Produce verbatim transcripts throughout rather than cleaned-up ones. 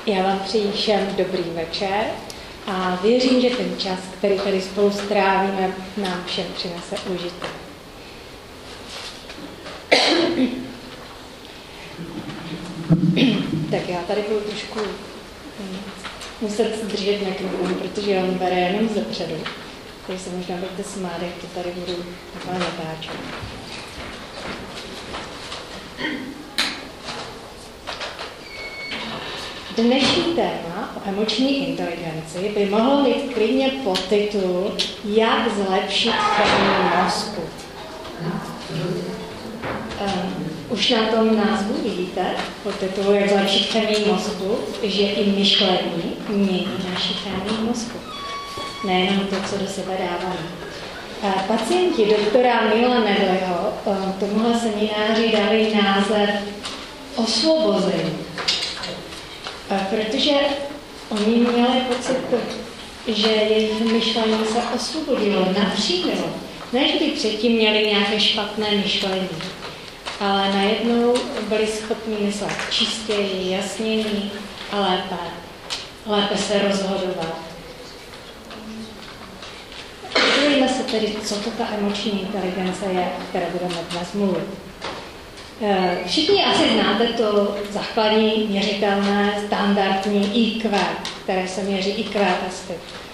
Já vám přeji všem dobrý večer a věřím, že ten čas, který tady spolu strávíme, nám všem přinese užitek. Tak já tady budu trošku muset držet mikrofon, protože on bere jenom zepředu. Takže se možná budete smát, jak to tady budu takhle natáčet. Dnešní téma o emoční inteligenci by mohlo mít klidně podtitul Jak zlepšit chemii mozku. Um, už na tom názvu vidíte, podtitul Jak zlepšit chemii mozku, že i myšlení mění naši chemii mozku. Nejenom to, co do sebe dáváme. Pacienti doktora Mila Nedleyho tomuhle semináři dali název Osvobození. Protože oni měli pocit, že jejich myšlení se osvobodilo, napřímilo. Ne, že by předtím měli nějaké špatné myšlení, ale najednou byli schopni myslet čistěji, jasněji a lépe, lépe se rozhodovat. Podívejme se tedy, co to ta emoční inteligence je, o které budeme dnes mluvit. Všichni asi znáte to základní, měřitelné, standardní í kvé, které se měří í kvé testy.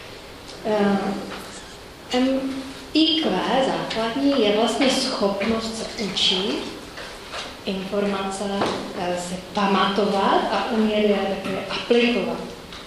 í kvé základní je vlastně schopnost se učit, informace si pamatovat a umět je také aplikovat.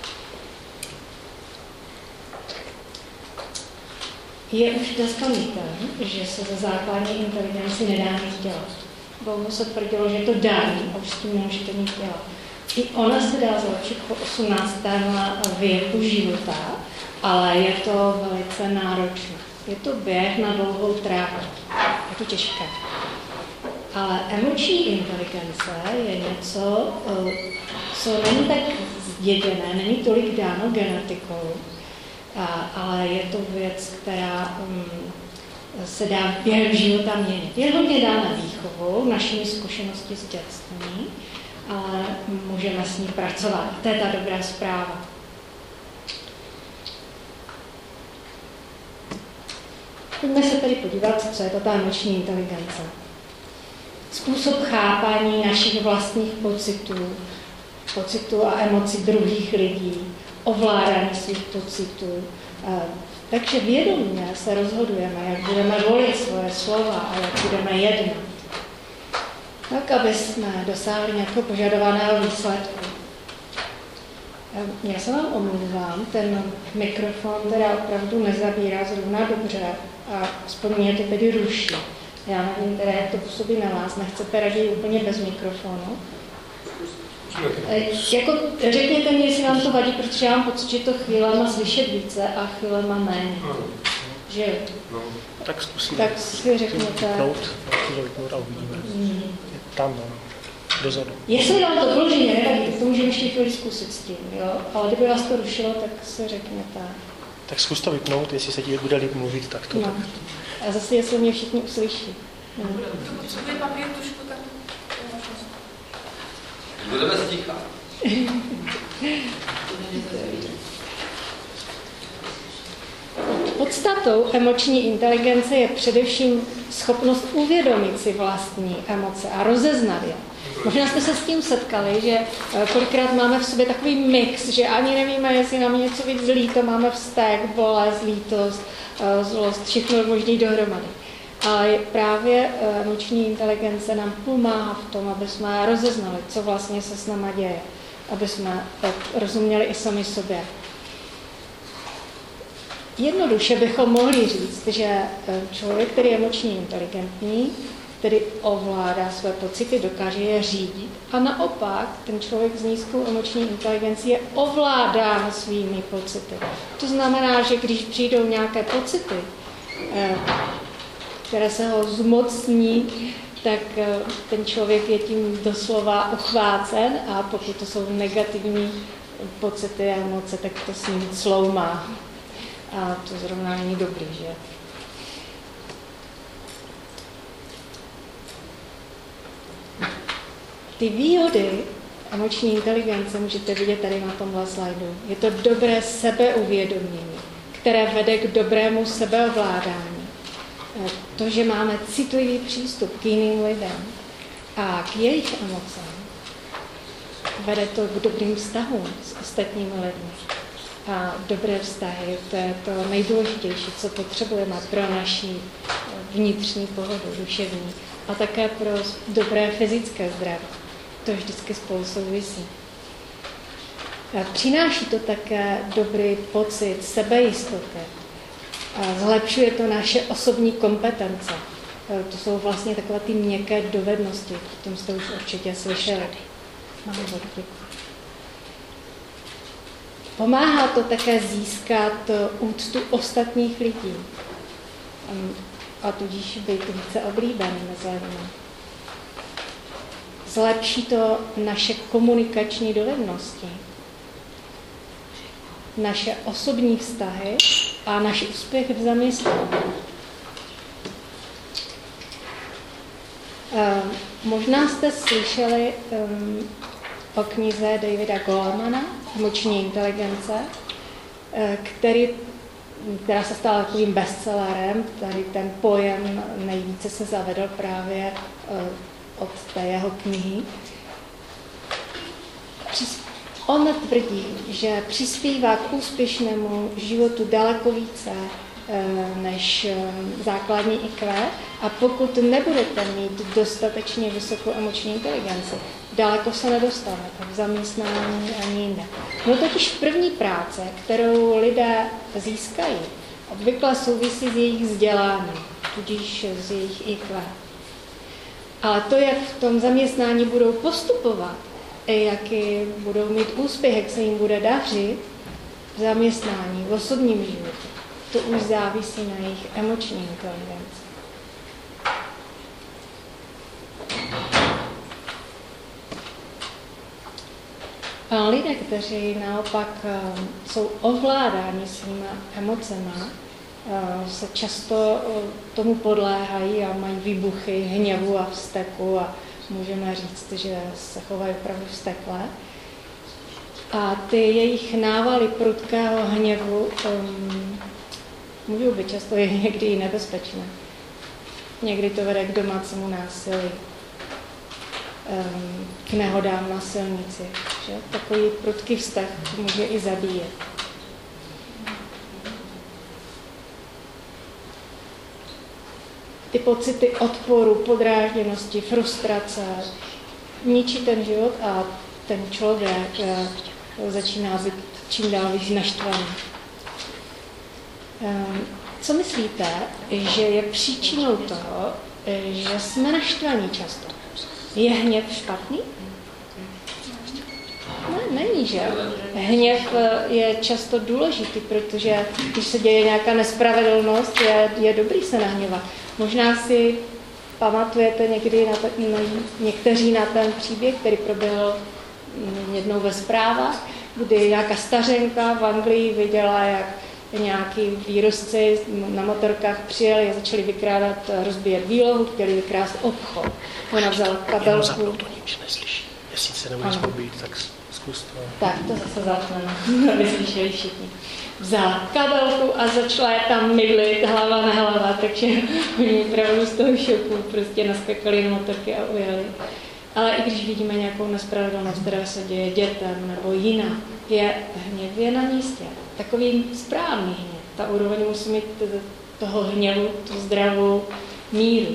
Je už dneska mýtem, že se ze základní inteligenci nedá nic dělat. Dlouho se tvrdilo, že to dá a už s tím nemůžete nic dělat. I ona se dá zlepšit po osmnáctém věku života, ale je to velice náročné. Je to běh na dlouhou trávu. Je to těžké. Ale emoční inteligence je něco, co není tak zděděné, není tolik dáno genetikou, ale je to věc, která um, se dá během života měnit. Je hodně dána výchovou, našimi zkušenosti z dětství, ale můžeme s ní pracovat. To je ta dobrá zpráva. Pojďme se tedy podívat, co je to ta emoční inteligence. Způsob chápání našich vlastních pocitů, pocitů a emocí druhých lidí, ovládání svých pocitů. Takže vědomě se rozhodujeme, jak budeme volit svoje slova a jak budeme jednat. Tak, aby jsme dosáhli nějakého požadovaného výsledku. Já se vám omlouvám, ten mikrofon teda opravdu nezabírá zrovna dobře a aspoň mě to tedy ruší. Já nevím teda, jak to působí na vás, nechcete raději úplně bez mikrofonu. Jako, řekněte mi, jestli vám to vadí, protože já mám pocit, že to chvílema slyšet více a chvílema méně. Že jo? No, tak zkusíme. Tak si řekněte. Vypnout, vypnout a uvidíme. Mm. Tam, no, dozadu. Jestli vám to vyloženě nevadí, tak to můžeme ještě chvíli zkusit s tím, jo? Ale kdyby vás to rušilo, tak si řekněte. Tak zkus to vypnout, jestli se ti bude líp mluvit, tak to. No. Tak. A zase, jestli mě všichni uslyší. No. Potřebuje papír, tušku, tak... Budeme sticha. Podstatou emoční inteligence je především schopnost uvědomit si vlastní emoce a rozeznat je. Možná jste se s tím setkali, že kolikrát máme v sobě takový mix, že ani nevíme, jestli nám něco víc líto, máme vztek, bolest, lítost, zlost, všechno možný dohromady. A právě emoční inteligence nám pomáhá v tom, aby jsme rozeznali, co vlastně se s náma děje, aby jsme rozuměli i sami sobě. Jednoduše bychom mohli říct, že člověk, který je emočně inteligentní, který ovládá své pocity, dokáže je řídit. A naopak, ten člověk s nízkou emoční inteligencí je ovládán svými pocity. To znamená, že když přijdou nějaké pocity, které se ho zmocní, tak ten člověk je tím doslova uchvácen a pokud to jsou negativní pocity a emoce, tak to s ním cloumá. A to zrovna není dobrý, že? Ty výhody emoční inteligence můžete vidět tady na tomhle slajdu. Je to dobré sebeuvědomění, které vede k dobrému sebeovládání. To, že máme citlivý přístup k jiným lidem a k jejich emocím, vede to k dobrým vztahům s ostatními lidmi. A dobré vztahy, to je to nejdůležitější, co potřebujeme pro naši vnitřní pohodu, duševní a také pro dobré fyzické zdraví. To vždycky spolu souvisí. A přináší to také dobrý pocit sebejistoty. A zlepšuje to naše osobní kompetence. A to jsou vlastně takové ty měkké dovednosti, o tom jste už určitě slyšeli. Mám děkuji. Pomáhá to také získat úctu ostatních lidí a tudíž být více oblíbený mezi lidmi. Zlepší to naše komunikační dovednosti, naše osobní vztahy a naše úspěchy v zaměstnání. Možná jste slyšeli um, o knize Davida Golemana Emoční inteligence, který, která se stala takovým bestsellerem. Tady ten pojem nejvíce se zavedl právě od té jeho knihy. On tvrdí, že přispívá k úspěšnému životu daleko více než základní í kvé a pokud nebudete mít dostatečně vysokou emoční inteligenci, daleko se nedostanete v zaměstnání ani jinde. No totiž první práce, kterou lidé získají, obvykle souvisí s jejich vzděláním, tudíž s jejich í kvé. Ale to, jak v tom zaměstnání budou postupovat, jaký budou mít úspěch, jak se jim bude dařit v zaměstnání, v osobním životě, to už závisí na jejich emoční inteligenci. A lidé, kteří naopak jsou ovládáni svými emocemi, se často tomu podléhají a mají výbuchy hněvu a vzteku a můžeme říct, že se chovají opravdu vztekle. A ty jejich návaly prudkého hněvu um, můžou být často někdy i nebezpečné. Někdy to vede k domácímu násilí, um, k nehodám na silnici. Že? Takový prudký vztah může i zabíjet. Ty pocity odporu, podrážděnosti, frustrace ničí ten život a ten člověk začíná být čím dál víc naštvaný. Co myslíte, že je příčinou toho, že jsme naštvaní často? Je hněv špatný? Ne, není, že? Hněv je často důležitý, protože když se děje nějaká nespravedlnost, je, je dobrý se nahněvat. Možná si pamatujete někdy na, ta, na někteří na ten příběh, který proběhl jednou ve zprávách, kdy nějaká stařenka v Anglii viděla, jak nějaký výrobci na motorkách přijeli a začali vykrádat, rozbíjet výlohu, chtěli vykrást obchod. Ona vzala kabelku. Zapnout, to nič neslyší. Jestli se nebudeš pobít, tak zkus to. Tak to zase zapneme, aby slyšeli všichni. Vzala kabelku a začala je tam mydlit, hlava na hlava, takže oni opravdu z toho šoku prostě naskakali na motorky a ujeli. Ale i když vidíme nějakou nespravedlnost, která se děje dětem nebo jiná, je hněv je na místě. Takový správný hněv. Ta úroveň musí mít toho hněvu, tu zdravou míru.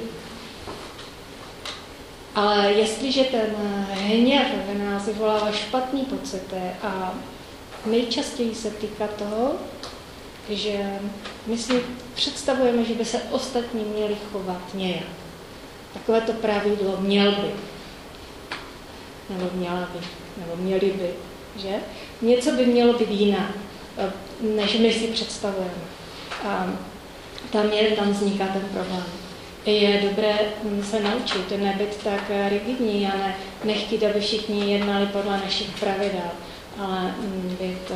Ale jestliže ten hněv v nás vyvolává špatný pocity a nejčastěji se týká toho, že my si představujeme, že by se ostatní měli chovat nějak. Takové to pravidlo měl by. Nebo měla by. Nebo měli by. Že? Něco by mělo být jinak, než my si představujeme. A tam, je, tam vzniká ten problém. Je dobré se naučit, nebyt tak rigidní a ne, nechtít, aby všichni jednali podle našich pravidel, ale být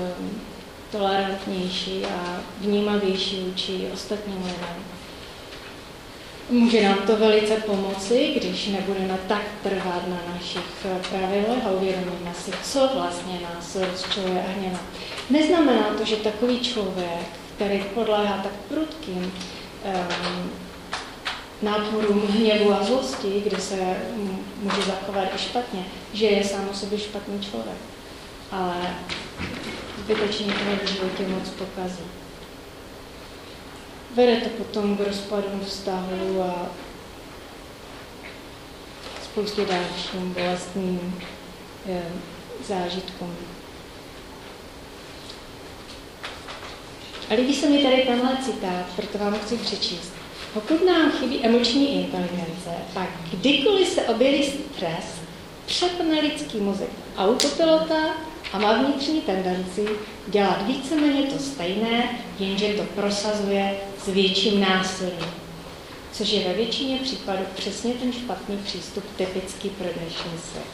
tolerantnější a vnímavější vůči ostatním lidem. Může nám to velice pomoci, když nebudeme tak trvat na našich pravidlech a uvědomíme si, co vlastně nás rozčiluje a hněvá. Neznamená to, že takový člověk, který podléhá tak prudkým um, náporům hněvu a zlosti, kde se může zachovat i špatně, že je sám o sobě špatný člověk. Ale zbytečně to v životě moc pokazí. Vede to potom k rozpadům vztahu a spoustě dalším bolestným je, zážitkům. A líbí se mi tady tenhle citát, proto vám chci přečíst. Pokud nám chybí emoční inteligence, pak kdykoliv se objeví stres, přepne lidský mozek autopilota a má vnitřní tendenci dělat víceméně to stejné, jenže to prosazuje s větším násilím. Což je ve většině případů přesně ten špatný přístup typický pro dnešní svět.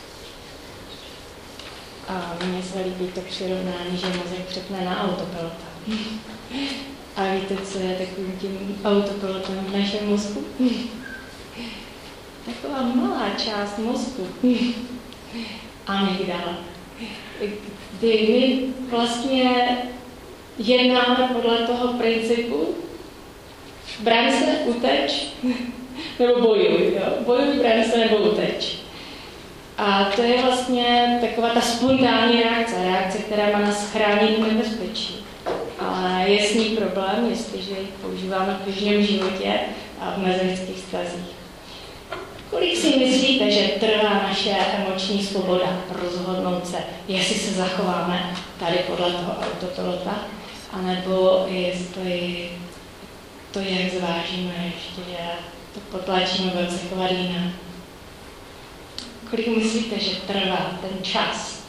A mně se líbí to přirovnání, že mozek přepne na autopilota. A víte, co je takovým tím autopilotem v našem mozku? Taková malá část mozku. Amygdala. Kdy my vlastně jednáme podle toho principu bráň se, uteč, nebo bojuj. Jo? Bojuj, bráň se, nebo uteč. A to je vlastně taková ta spontánní reakce, reakce, která má nás chránit v nebezpečí. Ale je s ní problém, jestliže ji používáme v běžném životě a v mezilidských vztazích. Kolik si myslíte, že trvá naše emoční svoboda rozhodnout se, jestli se zachováme tady podle toho autopilota, anebo jestli to, jak zvážíme ještě, že to potlačíme velice chladíme. Kolik myslíte, že trvá ten čas?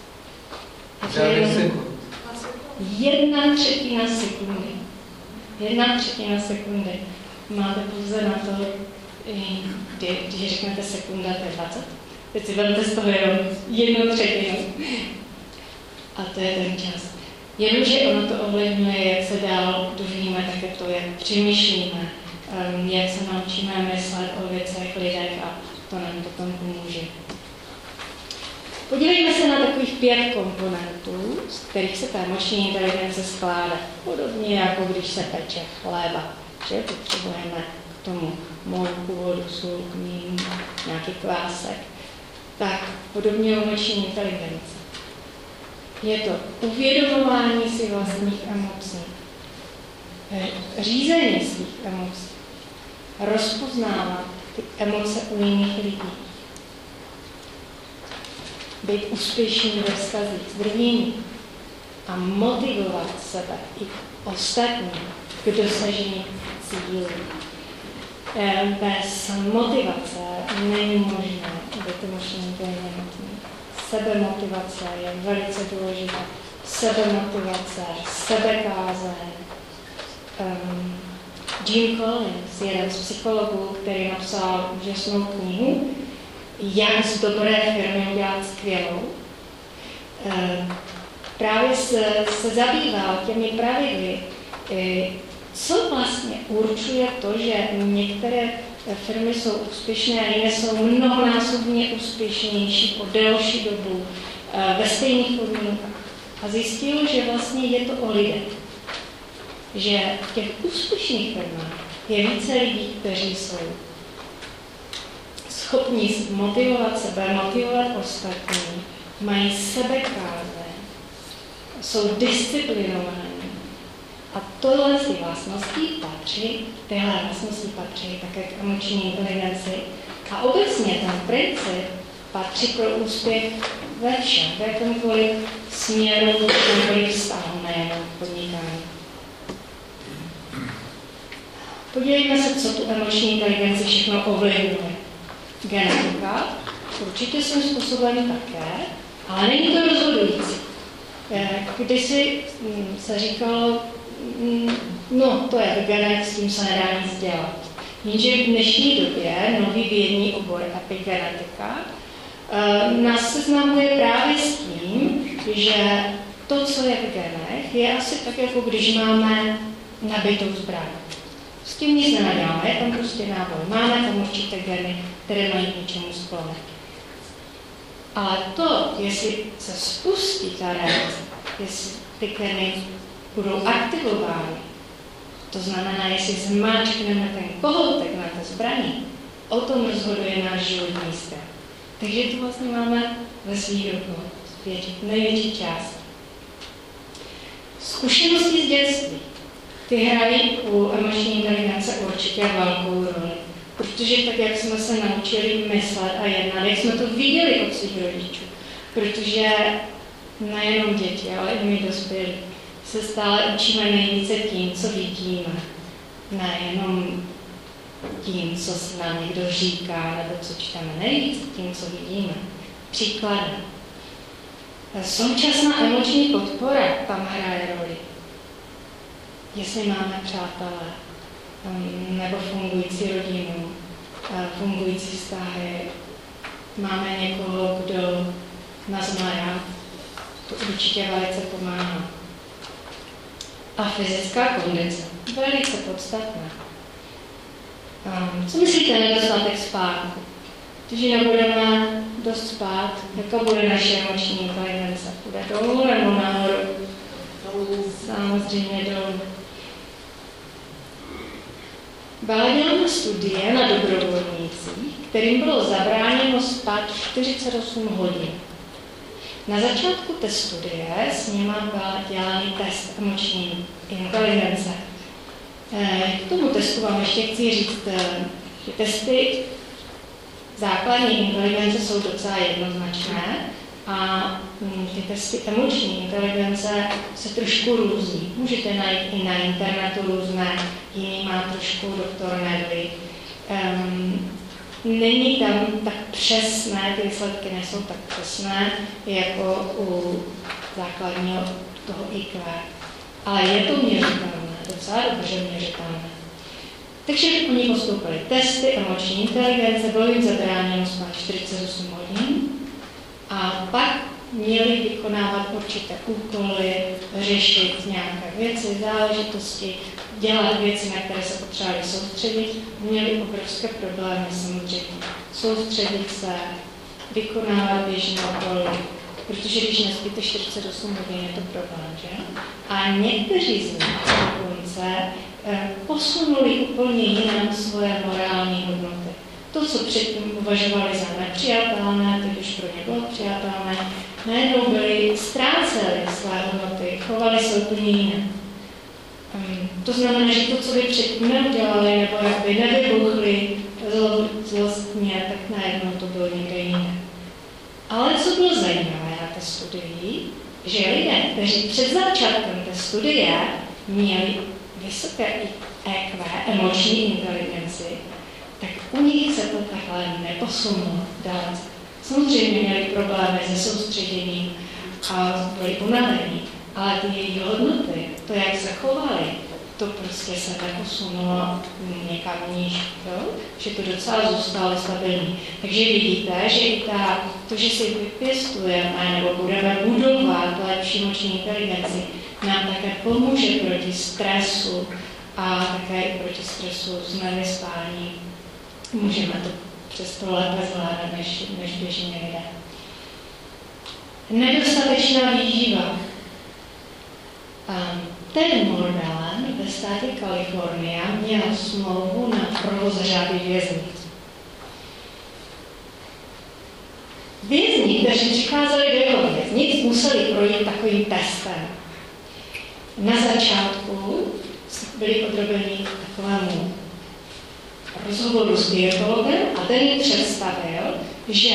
Jedna třetina sekundy. Jedna třetina sekundy. Máte pouze na to, kdy, když řeknete sekunda, to je dvacet. Teď si vezmete z toho jenom jednu třetinu. A to je ten čas. Jenomže ono to ovlivňuje, jak se dál dovíme, také to, jak přemýšlíme, jak se naučíme myslet o věcech, lidech a to nám potom pomůže. Podívejme se na takových pět komponentů, z kterých se ta emoční inteligence skládá. Podobně jako když se peče chleba, že potřebujeme k tomu mouku, vodu, sůl, kmín, nějaký kvásek. Tak podobně emoční inteligence. Je to uvědomování si vlastních emocí, řízení svých emocí, rozpoznávat ty emoce u jiných lidí, být úspěšný ve vztazích s druhými a motivovat sebe i ostatní k dosažení cílů. Bez motivace není možné být emočně inteligentní. Sebemotivace je velice důležitá. Sebemotivace, sebekázeň. Um, Jim Collins, jeden z psychologů, který napsal úžasnou knihu Jak z dobré firmy udělat skvělou, um, právě se, se zabýval těmi pravidly, co vlastně určuje to, že některé firmy jsou úspěšné a jiné jsou mnohonásobně úspěšnější po delší dobu ve stejných podmínkách. A zjistil, že vlastně je to o lidech. Že v těch úspěšných firmách je více lidí, kteří jsou schopni motivovat sebe, motivovat ostatní, mají sebekázeň, jsou disciplinovaní. A tohle z vlastností patří, tyhle vlastnosti patří také k emoční inteligenci. A obecně ten princip patří pro úspěch ve všem, v jakémkoliv směru, v jakémkoliv vztahu, nejenom podnikání. Podívejme se, co tu emoční inteligenci všechno ovlivňuje. Genetika, určitě svým způsobem také, ale není to rozhodující. Kdysi se říkalo, no, to je v genech, s tím se nedá nic dělat. Jenže v dnešní době nový vědní obor epigenetika nás seznamuje právě s tím, že to, co je v genech, je asi tak, jako když máme nabitou zbraň. S tím nic nenaděláme, je tam prostě náboj. Máme tam určité geny, které mají k něčemu sklonek. Ale to, jestli se spustí ta reakce, jestli ty geny budou aktivovány, to znamená, jestli zmáčkneme ten kohoutek na té zbraní, o tom rozhoduje náš životní styl. Takže to vlastně máme ve svých rukou, největší část. Zkušenosti z dětství. Ty hrají u emoční inteligence určitě velkou roli. Protože tak, jak jsme se naučili myslet a jednat, jak jsme to viděli od svých rodičů. Protože nejenom děti, ale i my dospělí se stále učíme nejvíce tím, co vidíme. Nejenom tím, co se nám někdo říká, nebo co čteme, nejvíce tím, co vidíme. Příkladem. Současná emoční podpora tam hraje roli. Jestli máme přátelé, nebo fungující rodinu, fungující vztahy, máme někoho, kdo nás má rád, to určitě velice pomáhá. A fyzická kondice, velice podstatná. Co myslíte, nedostatek spánku? Když nebudeme dost spát, jaká bude naše emoční inteligence? Bude dolů nebo nahoru? Samozřejmě dolů. Byla dělána studie na dobrovolnících, kterým bylo zabráněno spát čtyřicet osm hodin. Na začátku té studie s nimi byl dělaný test emoční inteligence. K tomu testu vám ještě chci říct, že testy základní inteligence jsou docela jednoznačné a ty testy emoční inteligence se trošku různí. Můžete najít i na internetu různé, jiný má trošku doktor Nedley. Um, není tam tak přesné, ty výsledky nejsou tak přesné, jako u základního toho í kvé. Ale je to měřitelné, docela dobře měřitelné. Takže oni postoupili testy emoční inteligence, bylo jim zabráněno spát čtyřicet osm hodin a pak měli vykonávat určité úkoly, řešit nějaké věci, záležitosti, dělat věci, na které se potřebovali soustředit. Měli obrovské problémy samozřejmě. Soustředit se, vykonávat běžné úkoly, protože když nespíte čtyřicet osm hodin, je to problém, že? A někteří z nich dokonce posunuli úplně jinam svoje morální hodnoty. To, co předtím považovali za nepřijatelné, teď už pro ně bylo přijatelné, najednou byli, ztráceli své hodnoty, chovali se úplně jinak. Um, to znamená, že to, co by předtím neudělali, nebo jak by nevybuchli zlostně, tak najednou to bylo někde jiné. Ale co bylo zajímavé na té studii, že lidé, kteří před začátkem té studie měli vysoké é kvé, emoční inteligenci, tak u nich se to takhle neposunulo dál. Samozřejmě měli problémy se soustředěním a byli unavení, ale ty jejich hodnoty, to, jak se chovali, to prostě se neposunulo někam níž, jo? Že to docela zůstalo stabilní. Takže vidíte, že i ta, to, že si vypěstujeme nebo budeme budovat lepší emoční inteligenci, nám také pomůže proti stresu a také i proti stresu z nevyspání. Můžeme to přesto lépe zvládat, než, než běžní lidé. Nedostatečná výživa. Um, Ted Morgan ve státě Kalifornie měl smlouvu na provoz řady věznic. Vězni, kteří přicházeli do jeho věznic, museli projít takovým testem. Na začátku byli podrobeni takovému rozhovoru s dietologem a ten jim představil, že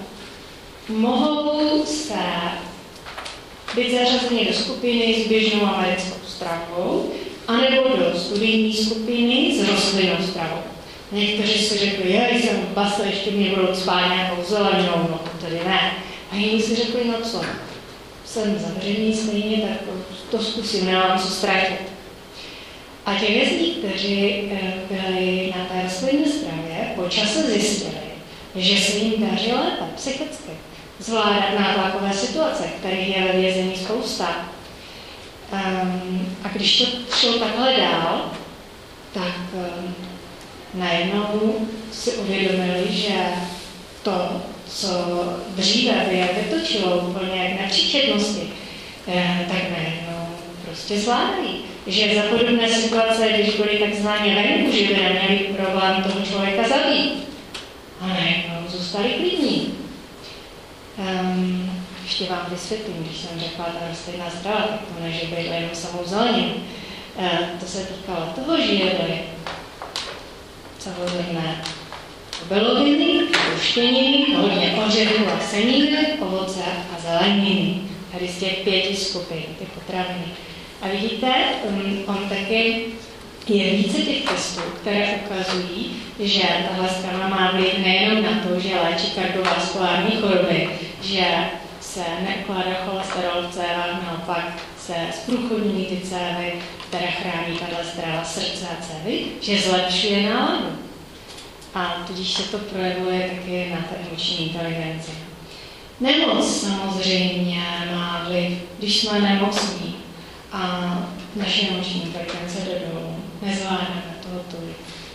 mohou se být zařazeni do skupiny s běžnou americkou stravou anebo do studijní skupiny s rostlinnou stravou. Někteří si řekli, já jsem basa, ještě mě budou cpát nějakou zeleninou, no to tedy ne. A jiní si řekli, no co, jsem zavřený stejně, tak to zkusím, nemám co ztratit. A ti vězni, kteří byli na té rostlinné stravě, po čase zjistili, že se jim daří lépe psychicky zvládat nátlakové situace, kterých je ve vězení spousta. Um, a když to šlo takhle dál, tak um, najednou si uvědomili, že to, co dříve by je vytočilo úplně jak na příčetnosti, eh, tak najednou prostě zvládají. Že za podobné situace, když byli takzvaně venku, že by neměli problém toho člověka zabít. A najednou zůstali klidní. Um, ještě vám vysvětlím, když jsem řekla ta rostlinná strava, tak to ne, že by jedli jenom samou zeleninu. Uh, to se týkalo toho, že jedli samozřejmě obiloviny, puštěniny, hodně ořechů a semínek, ovoce a zeleniny. Tady z těch pěti skupin, ty potraviny. A vidíte, um, on taky je více těch testů, které ukazují, že tahle strana má vliv nejenom na to, že léčí kardiovaskulární choroby, že se neukládá cholesterol v cévách, naopak se zprůchodňují ty cévy, které chrání tahle strana srdce a cévy, že zlepšuje náladu. A tudíž se to projevuje taky na té emoční inteligenci. Nemoc samozřejmě má vliv, když jsme nemocní a naše emoční inteligence jde dolů. Nezvládáme toho tolik.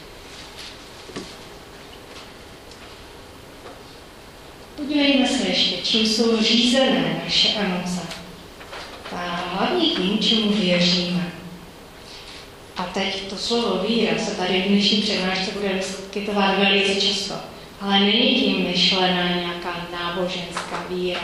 Podívejme se ještě, čím jsou řízené naše emoce. A hlavně tím, čemu věříme. A teď to slovo víra se tady v dnešní přednášce bude vyskytovat velice často. Ale není tím myšlená nějaká náboženská víra.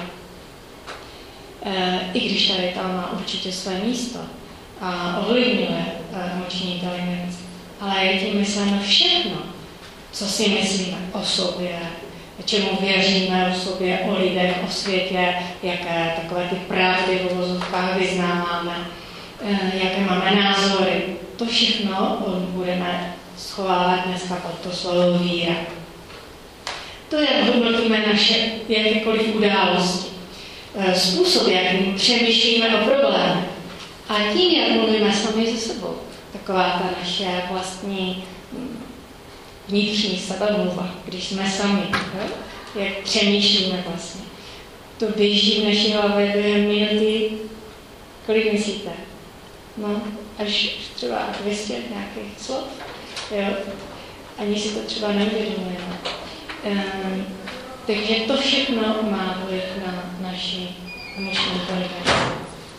E, I když tady tam má určitě své místo a ovlivňuje emoční inteligenci. Ale je tím mysleno všechno, co si myslíme o sobě, čemu věříme o sobě, o lidech, o světě, jaké takové ty pravdy v uvozovkách vyznáváme, jaké máme názory. To všechno budeme schovávat dneska pod to slovo víra. To je, jak hodnotíme naše jakékoliv události. Způsob, jak přemýšlíme o problémech. A tím, jak mluvíme sami se sebou. Taková ta naše vlastní vnitřní sebemluva, když jsme sami. Jo? Jak přemýšlíme vlastně. To běží v naší hlavě během minuty, kolik myslíte? No, až třeba dvě stě nějakých slov. Jo? Ani si to třeba neuvědomujeme. Um, takže to všechno má vliv na naši emoční inteligenci.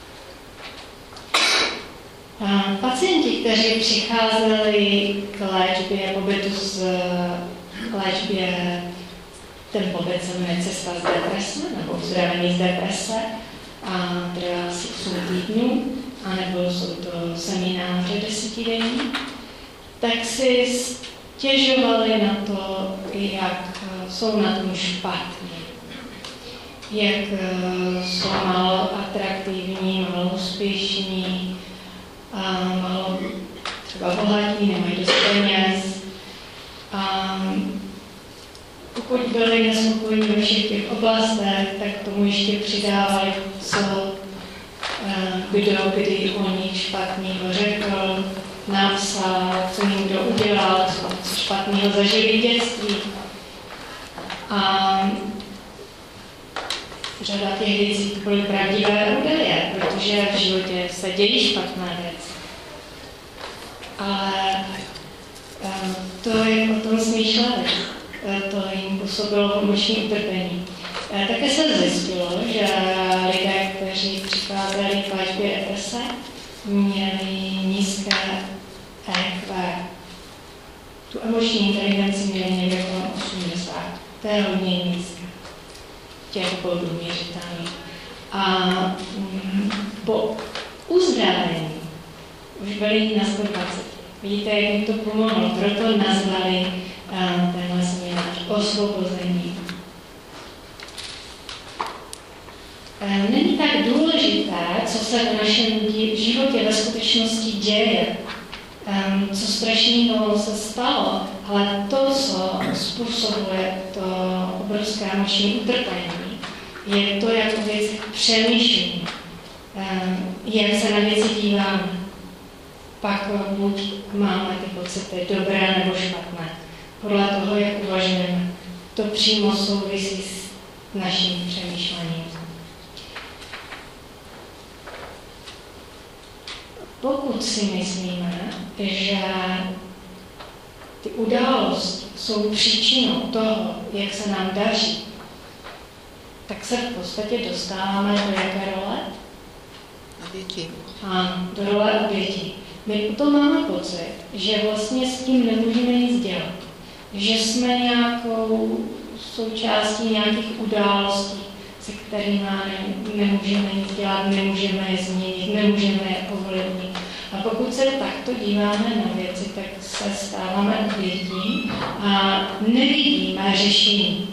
Pacienti, kteří přicházeli k léčbě pobytu z léčbě, ten pobyt se jmenuje cesta z deprese, nebo uzdravení z deprese, a trvá asi osm týdnů, anebo jsou to semináře desetidenní, tak si stěžovali na to, jak jsou na tom špatně, jak jsou málo atraktivní, málo úspěšní, a málo třeba bohatí, nemají dost peněz. A pokud byli nespokojení ve všech těch oblastech, tak tomu ještě přidávali, co kdo kdy o nich špatného řekl, napsal, co jim kdo udělal, co špatného zažili v dětství. A řada těch věcí byly pravdivé údaje, protože v životě se dějí špatné věci. Ale um, to, jak o tom smýšleli, to jim působilo emoční utrpení. Také se zjistilo, že lidé, kteří přicházeli k léčbě deprese, měli nízké E Q. Tu emoční inteligenci měli někde kolem osmdesát. To je hodně nízké. Těch bodů měřitelných. A mm, po uzdravení už byli na sto dvacet. Vidíte, jak jim to pomohlo, proto nazvali uh, tenhle seminář osvobození. Uh, není tak důležité, co se v našem životě ve skutečnosti děje, um, co strašného se stalo, ale to, co způsobuje to obrovské emoční utrpení, je to, jak o věcech přemýšlíme, um, jak se na věci díváme. Pak buď máme ty pocity dobré nebo špatné. Podle toho, jak uvažujeme. To přímo souvisí s naším přemýšlením. Pokud si myslíme, že události jsou příčinou toho, jak se nám daří, tak se v podstatě dostáváme do jaké role? Oběti. Ano, do role oběti. My potom máme pocit, že vlastně s tím nemůžeme nic dělat. Že jsme nějakou součástí nějakých událostí, se kterými nemůžeme nic dělat, nemůžeme je změnit, nemůžeme je ovlivnit. A pokud se takto díváme na věci, tak se stáváme obětí a nevidíme řešení.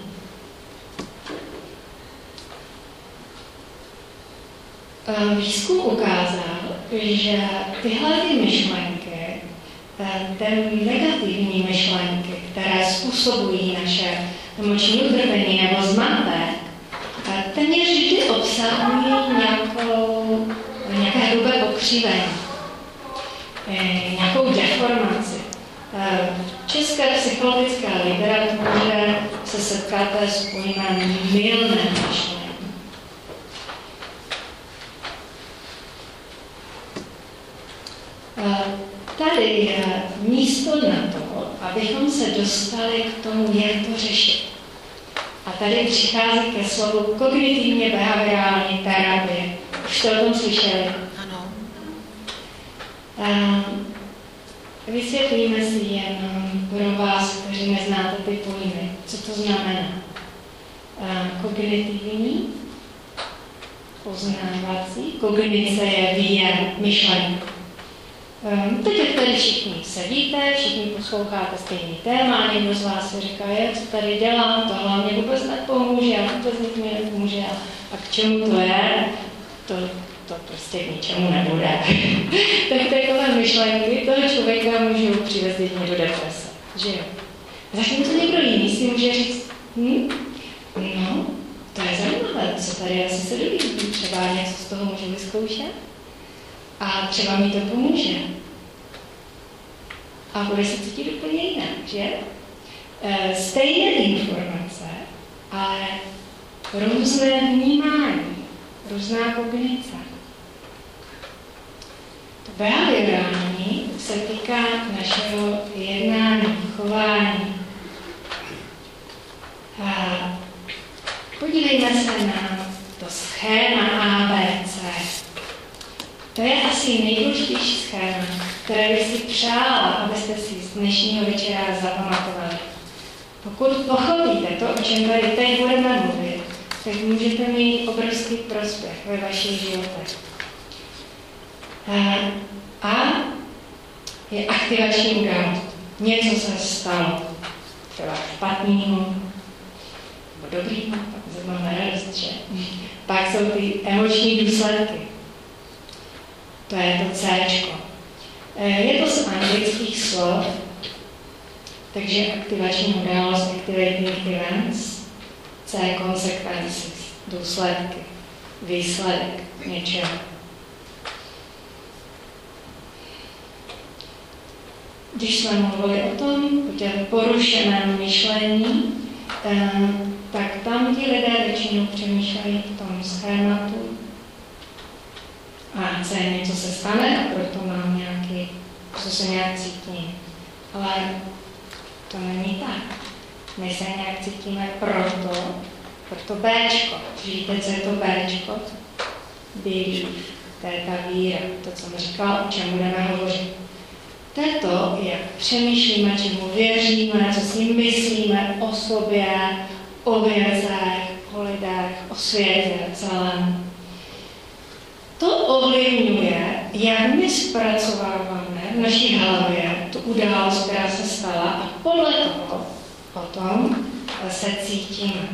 Výzkum ukázal, že tyhle ty myšlenky, ty negativní myšlenky, které způsobují naše emoční utrpení nebo zmatek, téměř vždy obsahují nějakou, nějaké hrubé pokřivení, nějakou deformaci. V české psychologické literatuře se setkáte s pojmem mylné myšlenky. Tady je místo na to, abychom se dostali k tomu, jak to řešit. A tady přichází ke slovu kognitivně behaviorální terapie. Už jste o tom slyšeli? Ano. Vysvětlíme si jen pro vás, kteří neznáte ty pojmy. Co to znamená? Kognitivní, poznávací, kognice je výjem myšlenky. Um, teď jak tady všichni sedíte, všichni posloucháte stejný téma, někdo z vás si říká, jak co tady dělám, tohle mě vůbec nepomůže, a vůbec nic mi nepomůže, a k čemu to je, to, to prostě k ničemu nebude. Tak takové myšlenky toho člověka můžou přivést jedině do deprese, že jo? Zatímco někdo jiný si může říct, hm, no, to je zajímavé, co tady asi se dolíbí, třeba něco z toho můžu vyzkoušet. A třeba mi to pomůže. A bude se cítit úplně jinak, že? E, stejné informace, ale různé vnímání, různá kognice. To behaviorální se týká našeho jednání, chování. A podívejme se na to schéma A B C. To je asi nejdůležitější schéma, které bych si přála, abyste si z dnešního večera zapamatovali. Pokud pochopíte to, o čem tady teď budeme mluvit, tak můžete mít obrovský prospěch ve vašich životech. A je aktivační událost. Něco se stalo. Třeba špatného, nebo dobrýho, tak máme radost, že? Pak jsou ty emoční důsledky. To je to Cčko. Je to z anglických slov, takže aktivační událost, activating events, C consequences, důsledky, výsledek něčeho. Když jsme mluvili o tom, o těm porušeném myšlení, tak tam ti lidé většinou přemýšlejí v tom schématu, a C, něco se stane a proto mám nějaký, co se nějak cítím. Ale to není tak. My se nějak cítíme proto, proto Bčko. Víte, co je to Bčko? Belief. To je ta víra. To, co mi říkal, o čem budeme hovořit. To je to, jak přemýšlíme, čemu věříme, co si myslíme o sobě, o věcech, o lidech, o světě celém. To ovlivňuje, jak my zpracováváme v naší hlavě tu událost, která se stala, a podle toho potom se cítíme.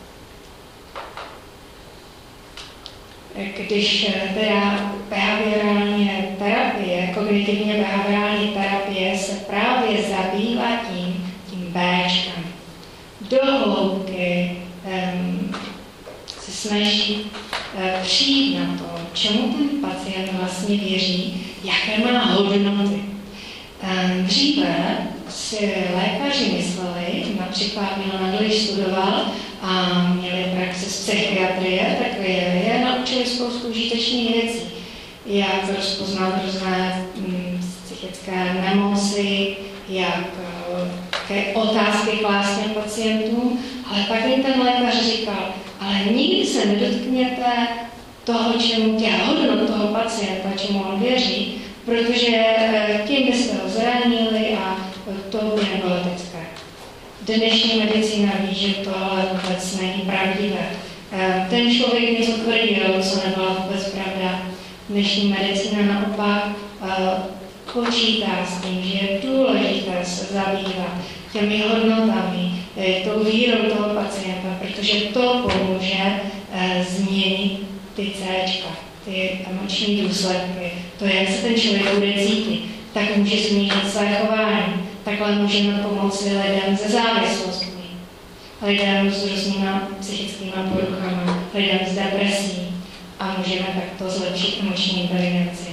Když teda behaviorální terapie, kognitivně behaviorální terapie se právě zabývá tím, tím Bčkem. Do hloubky um, se snaží uh, přijít na to, čemu ten pacient vlastně věří, jaké má hodnoty. Um, dříve si lékaři mysleli, například Milan když studoval a měli praxi z psychiatrie, tak je, je naučili spoustu užitečných věcí. Jak rozpoznat různé mm, psychické nemoci, jak ke otázky klást těm pacientům, ale pak jim ten lékař říkal, ale nikdy se nedotkněte toho, čemu tě hodnot toho pacienta, čemu on věří, protože tím byste ho zranili a to by nebylo etické. Dnešní medicína ví, že tohle vůbec není pravdivé. Ten člověk něco tvrdil, co nebyla vůbec pravda. Dnešní medicína naopak počítá s tím, že je důležité se zabývat těmi hodnotami, tou vírou toho pacienta, protože to pomůže změnit ty Cčka, ty emoční důsledky, to, jak se ten člověk bude cítit, tak může změnit své chování. Takhle můžeme pomoci lidem se závislostmi, lidem s různýma psychickými poruchami, lidem s depresí a můžeme takto zlepšit emoční inteligenci.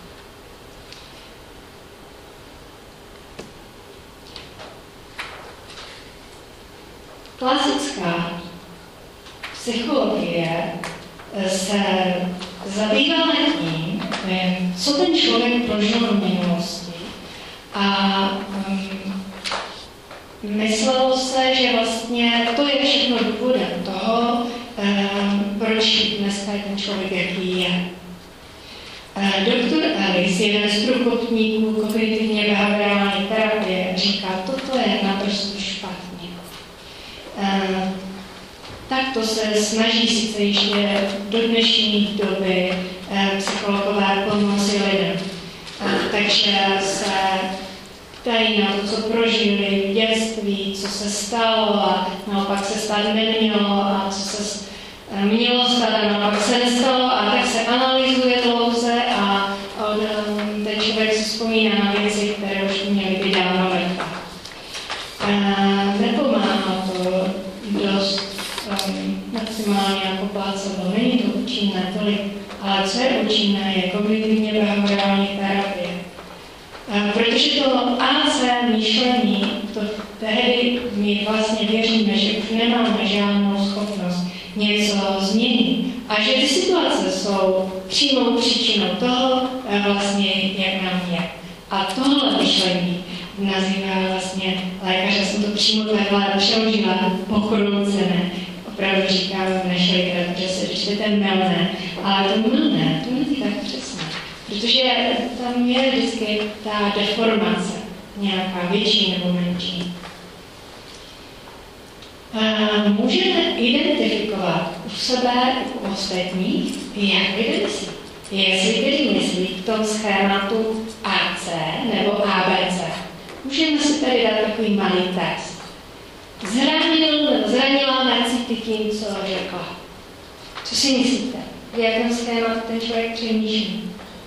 Klasická psychologie se zabývala tím, co ten člověk prožil v minulosti a um, myslelo se, že vlastně to je všechno důvodem toho, um, proč dneska je ten člověk, jaký je. Uh, doktor Ellis, jeden z průkopníků kognitivně behaviorální terapie, říká, toto je naprosto špatně. Uh, tak to se snaží sice ještě do dnešní doby uh, psychologové pomoci lidem. Uh, takže se ptají na to, co prožili v dětství, co se stalo a naopak se stát nemělo a co se mělo stát a naopak se nestalo a tak se analyzuje dlouze a um, ten člověk si vzpomíná na věci, které už měly být dávno mrtvé. Uh, nepomáhá to dost um, maximálně jako placebo. Není to účinné tolik, ale co je účinné, je kognitivně behaviorální terapie. Protože to A C myšlení, to tehdy my vlastně věříme, že už nemáme žádnou schopnost něco změnit a že ty situace jsou přímou příčinou toho, vlastně, jak nám je. A tohle myšlení nazývá vlastně, lékař, já jsem to přímo takhle přeložila, pokroucené. Opravdu říkám v naší literatuře, se čtete mylné, ale to mylné, to není tak přesné. Protože tam je vždycky ta deformace, nějaká větší nebo menší. Můžeme identifikovat u sebe i u ostatních, jak lidé myslí. Jestli tedy myslí v tom schématu A C nebo A B C. Můžeme si tady dát takový malý test. Zranil nebo zranila necítit tím, co řekla. Co si myslíte? V jakém schématu ten člověk přemýšlí?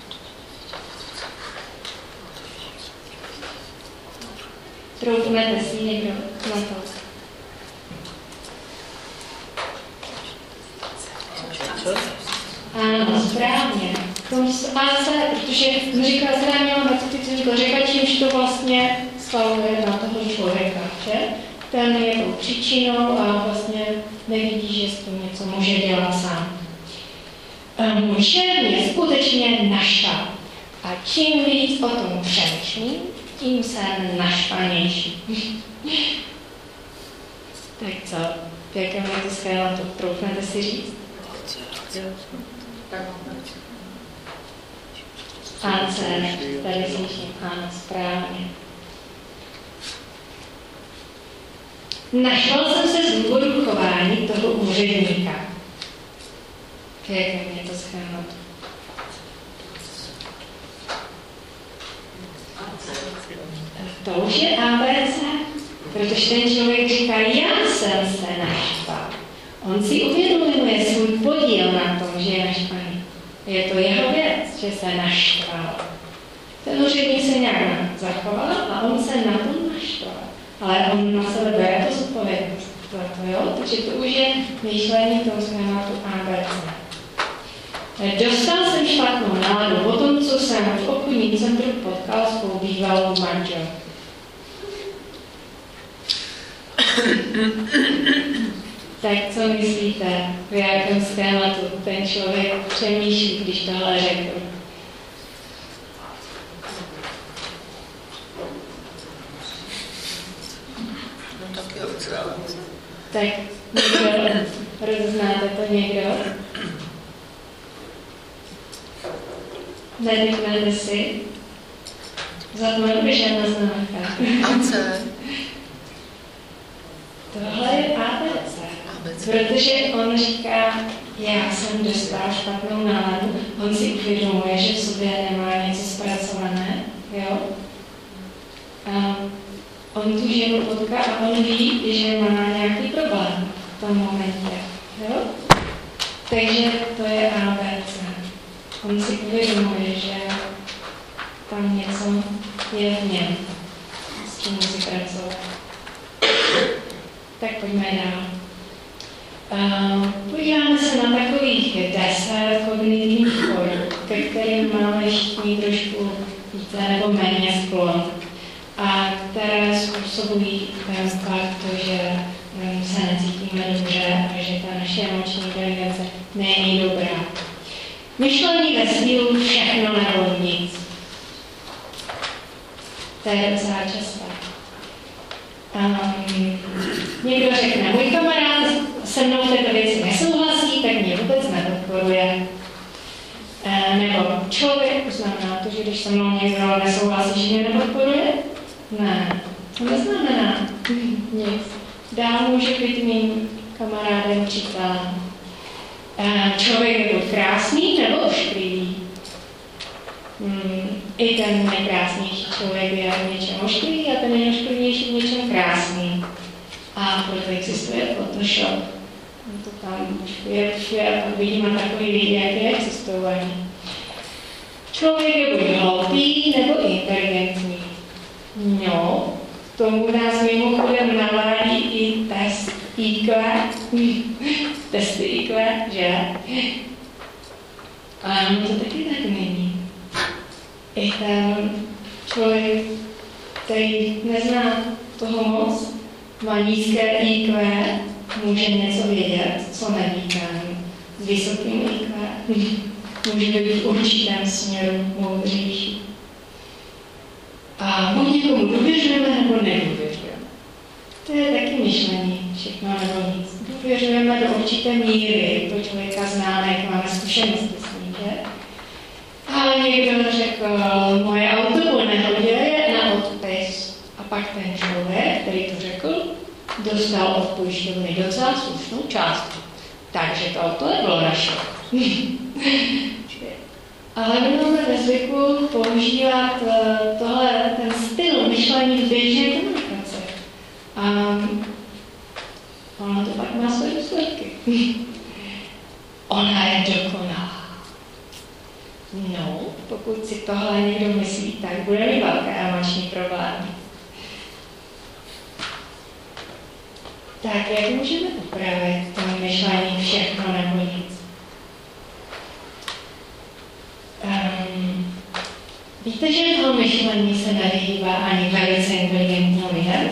Troufnete si někdo na to? Ano, správně. Tomu A C, protože jsem říkala, zranila necítit, řekla, čímž to vlastně svaluje na toho člověka, že? Ten je tou příčinou a vlastně nevidí, že s tím něco může dělat sám. Můj šéf mě skutečně naštval. A čím víc o tom přemýšlím, tím jsem naštvanější. Tak co? V jakém je to schématu? Troufnete si říct? A C, tady slyším, ano, správně. Naštval jsem se z důvodu chování toho úředníka. V jakém je to schématu? To už je A B C, protože ten člověk říká, já jsem se naštval. On si uvědomuje svůj podíl na tom, že je naštvaný. Je to jeho věc, že se naštval. Ten úředník se nějak zachoval a on se na tom naštval. Ale on na sebe bere to zodpovědnost za to, jo? Takže to už je myšlení toho schématu A B C. Dostal jsem špatnou náladu po tom, co jsem v obchodním centru potkal svou bývalou manželku. Tak co myslíte, v jakém schématu ten člověk přemýšlí, když tohle řekl? Tak někdo, rozeznáte to někdo? Nedyknete si? Za to je žádná známka. A C. Tohle je A B C. Protože on říká, já jsem dostal špatnou náladu, on si uvědomuje, že v sobě nemá něco zpracované, jo? A on tu ženu potká a on ví, že má nějaký problém v tom momentě, jo? Takže to je A B C. On si uvědomuje, že tam něco je v něm, s tím musí pracovat. Tak pojďme dál. Uh, podíváme se na takových deset kognitivních form, ke kterým máme všichni trošku více nebo méně sklon a které způsobují um, fakt to, že um, se necítíme dobře a že ta naše emoční inteligence není dobrá. Myšlení ve stylu všechno nebo nic. To je docela časté. Um, někdo řekne, můj kamarád se mnou v této věci nesouhlasí, tak mě vůbec nepodporuje. E, nebo člověk, znamená to, že když se mnou někdo nesouhlasí, že mě nepodporuje? Ne, to neznamená nic. Dál může být mým kamarádem učitelem. E, člověk je buď krásný nebo ošklivý. Hmm, I ten nejkrásnější člověk je v něčem ošklivý a ten nejošklivější v něčem krásný. A proto existuje Photoshop. To tam je vše a vidíme takový lidi, jaké existují. Člověk je buď hloupý nebo inteligentní. No, k tomu nás mimochodem navádí i test I Q. Testy I Q, že? Ale ono to taky tak není. I ten člověk, který nezná toho moc, má nízké I Q, může něco vědět, co neví ten s vysokým I Q. Může být v určitém směru moudřejší. A buď někomu důvěřujeme nebo nedůvěřujeme. To je taky myšlení, všechno nebo nic. Důvěřujeme do určité míry, to člověka známe, jak máme zkušenosti s ním, že? A někdo řekl, moje auto po nehodě je na odpis. A pak ten člověk, který to řekl, dostal od pojišťovny docela slušnou částku. Takže to auto nebylo naše. Ale my máme ve zvyku používat tohle, ten styl myšlení v běžné komunikaci. A ono to pak má své důsledky. Ona je dokonalá. No, pokud si tohle někdo myslí, tak bude mít velké emoční problémy. Tak, jak můžeme upravit to myšlení všechno nebo nic? Um, víte, že toho myšlení se nevyhýbá ani velice inteligentní lidem?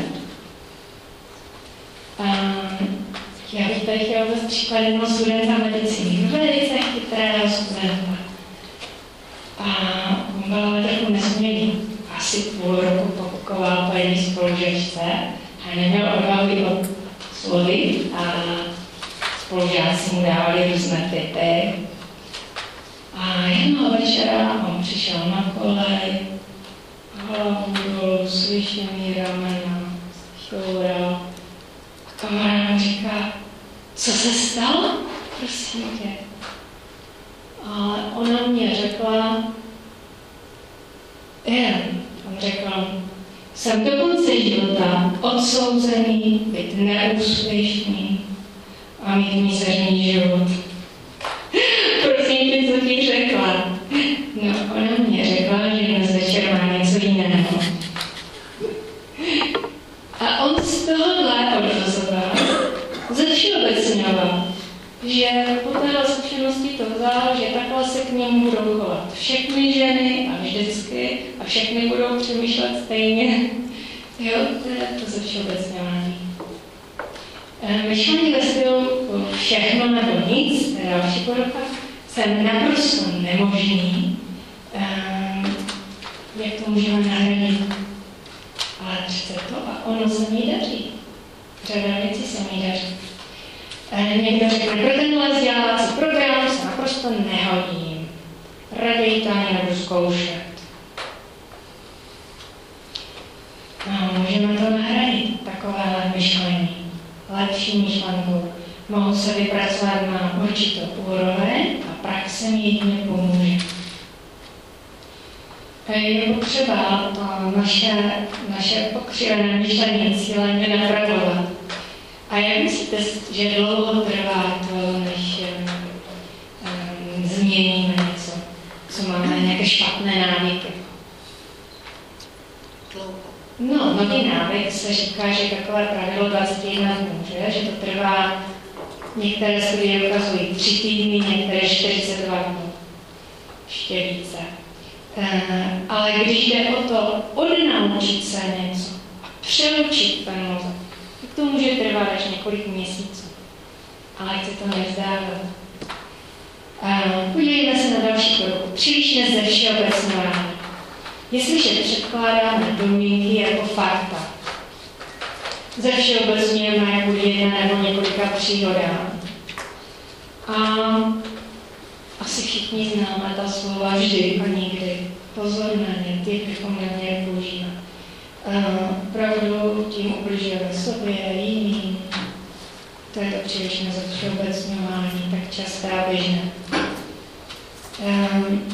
Um, já bych tady chtěla uvést příklad jednoho studenta medicíny, velice chytrého studenta. A on byl ale trochu nesmělý. Asi půl roku pokukoval po jedné spolužačce a neměl odvahu i slovy a spolužáci mu dávali různé typy. A jednoho večera on přišel na kolej, hlavu dolů, slyšený ramena, choural. A kamarád mu říká, co se stalo? Prosím tě. A ona mě řekla, jen, on řekl, jsem do konce života odsouzený být neúspěšný a mít mizerný život. Prosím tě, co ti řekla? No, ona mě řekla, že dnes večer má něco jiného. A on z tohohle odvozoval, ze všeobecňoval, že po téhle zkušenosti to vzal, že takhle se k němu budou chovat všechny ženy a vždycky a všechny budou přemýšlet stejně. Jo, to je to ze všeobecňování. Myšlení ve stylu všechno nebo nic, to je další porucha, jsem naprosto nemožný. Um, jak to můžeme nahradit? Ale přece to a ono se mi daří. Řada věcí se mi daří. Někdo řekne, pro tenhle vzdělávací program se naprosto nehodím. Raději to ani nebudu zkoušet. No, můžeme to nahradit, takovéhle myšlení. Lepší myšlenku. Mohu se vypracovat na určitou úroveň a praxe mi jedině pomůže. Je potřeba to naše, naše pokřivené myšlení cíleně napravovat. A jak myslíte, že dlouho trvá to, než um, změníme něco, co máme nějaké špatné návyky? Dlouho. No, nový návyk se říká, že takové pravidlo dvacet jedna dnů, že? že to trvá, některé studie ukazují tři týdny, některé čtyřicet dva dnů, ještě více. E, ale když jde o to odnaučit se něco a přeučit ten mozek, tak to může trvat až několik měsíců. Ale chci to nevzdávat. E, podívejme se na další kroku. Příliš nezevšeobecňování. Jestliže předkládáme domněnky jako fakta, zevšeobecňujeme jako jedna nebo několika příhodám. A asi všichni známe ta slova vždy a nikdy. Pozor na ně, ty bychom neměli používat. Opravdu tím ubližujeme sobě, jiným. To je to příliš nezevšeobecňování, tak časté a běžné. Um,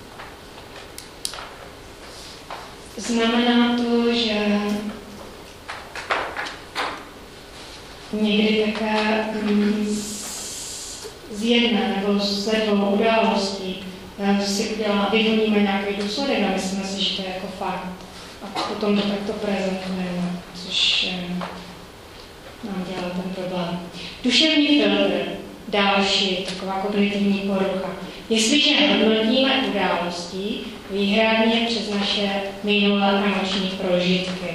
Znamená to, že někdy také z jedné nebo z dvou událostí si udělá, vyvodíme nějaký důsledek a myslíme si, že to je jako fakt. A potom to takto prezentujeme, což nám dělá ten problém. Duševní filtr, další taková kognitivní porucha. Jestliže hodnotíme události výhradně přes naše minulé emoční prožitky.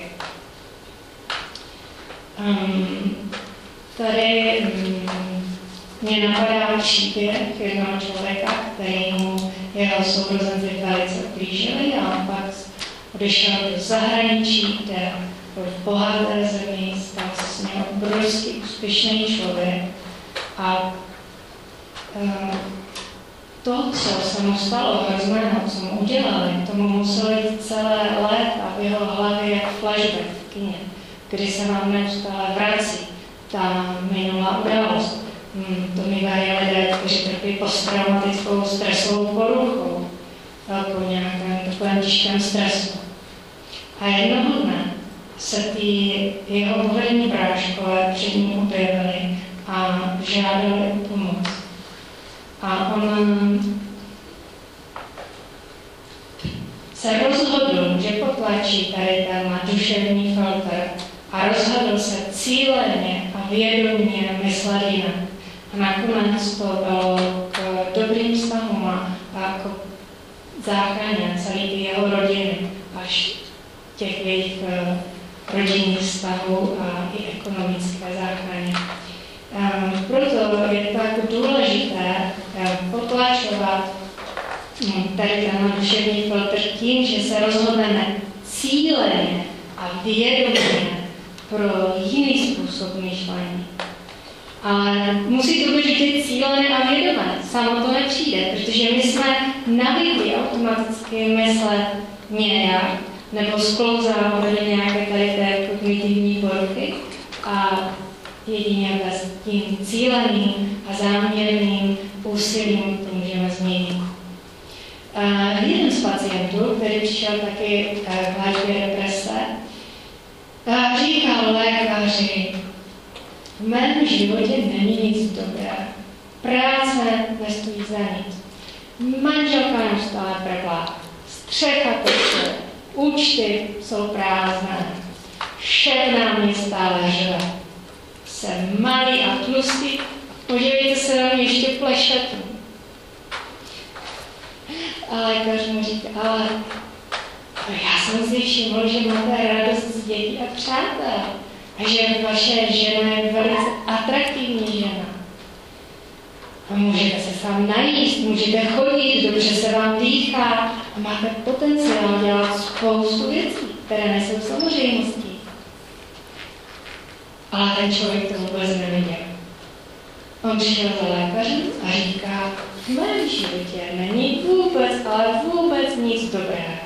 Um, tady um, mě napadá příběh jednoho člověka, kterému jeho sourozenci velice ublížili a on pak odešel do zahraničí, kde byl v bohaté zemi, stal se s ním obrovský úspěšný člověk a um, to, co se mu stalo hrozného, co mu udělali, tomu muselo jít celé léta v jeho hlavě jak flashback v kině, kdy se nám neustále vrací ta minulá událost. Hmm, to mývají lidé, kteří trpí posttraumatickou stresovou poruchou po nějakém takovém těžkém stresu. A jednoho dne se ty jeho povedení bráškové před ním objevili a žádali o pomoc. A on se rozhodl, že potlačí tady ten duševní filtr a rozhodl se cíleně a vědomě myslet jinak. A nakonec to bylo k dobrým vztahům a k záchraně celé jeho rodiny, až těch jejich rodinných vztahů a i ekonomické záchraně. Um, proto je tak důležité um, potlačovat um, tady ten duševní filtr tím, že se rozhodneme cíleně a vědomě pro jiný způsob myšlení. Ale musí to být vždy cílené a vědomé. Samo to nepřijde, protože my jsme navykli automaticky myslet nějak nebo sklouzávat do nějaké tady té kognitivní poruchy a jedině bez tím cíleným a záměrným úsilím to můžeme změnit. Uh, jeden z pacientů, který přišel taky k léčbě deprese, uh, říkal lékaři, v mém životě není nic dobré. Práce nestojí za nic. Manželka neustále preplá. Střecha teče. Účty jsou prázdné. Šéf na mě stále řve. Jsem malý a tlustý. Podívejte se na mě, ještě plešetu. A lékař mu říká, ale já jsem si všiml, že máte radost z dětí a přátel. A že vaše žena je velice atraktivní žena. A můžete se sám najíst, můžete chodit, dobře se vám dýchá a máte potenciál dělat spoustu věcí, které nejsou samozřejmostí. Ale ten člověk to vůbec neviděl. On přišel za lékařem a říká, v mém životě není vůbec, ale vůbec nic dobrého.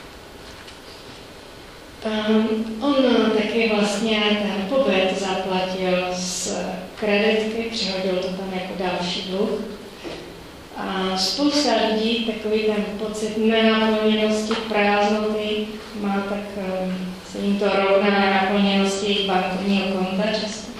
Um, on taky vlastně ten pobyt zaplatil z kreditky, přihodil to tam jako další dluh. A spousta lidí takový ten pocit nenaplněnosti, prázdnoty má, tak um, se jim to rovná naplněnosti jejich bankovního konta často.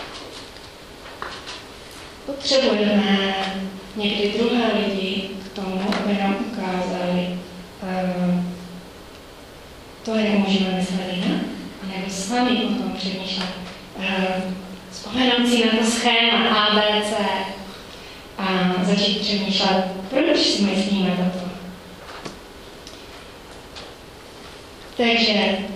Potřebujeme někdy druhé lidi k tomu, aby nám ukázali um, to, jak můžeme myslet jinak, nebo sami o tom přemýšlet. Um, vzpomenout si na to schéma A B C a začít přemýšlet, proč si myslíme toto. Takže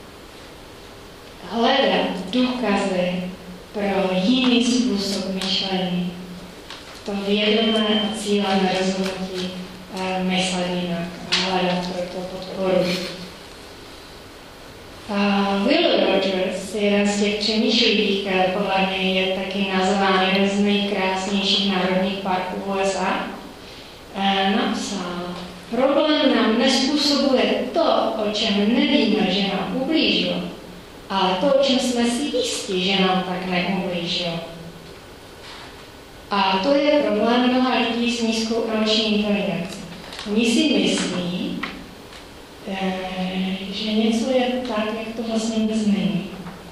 hledat důkazy pro jiný způsob myšlení, to vědomé a cílené rozhodnutí e, myslet jinak a hledat pro to podporu. Uh, Will Rogers, jeden z těch přemýšlivých, podle mě je taky nazván jeden z nejkrásnějších národních parků U S A, uh, napsal, problém nám nespůsobuje to, o čem nevíme, že nám ublížil, ale to, o čem jsme si jistí, že nám tak neublížil. A to je problém mnoha lidí s nízkou emoční inteligencí. Oni si myslí, že něco je tak, jak to vlastně vůbec není.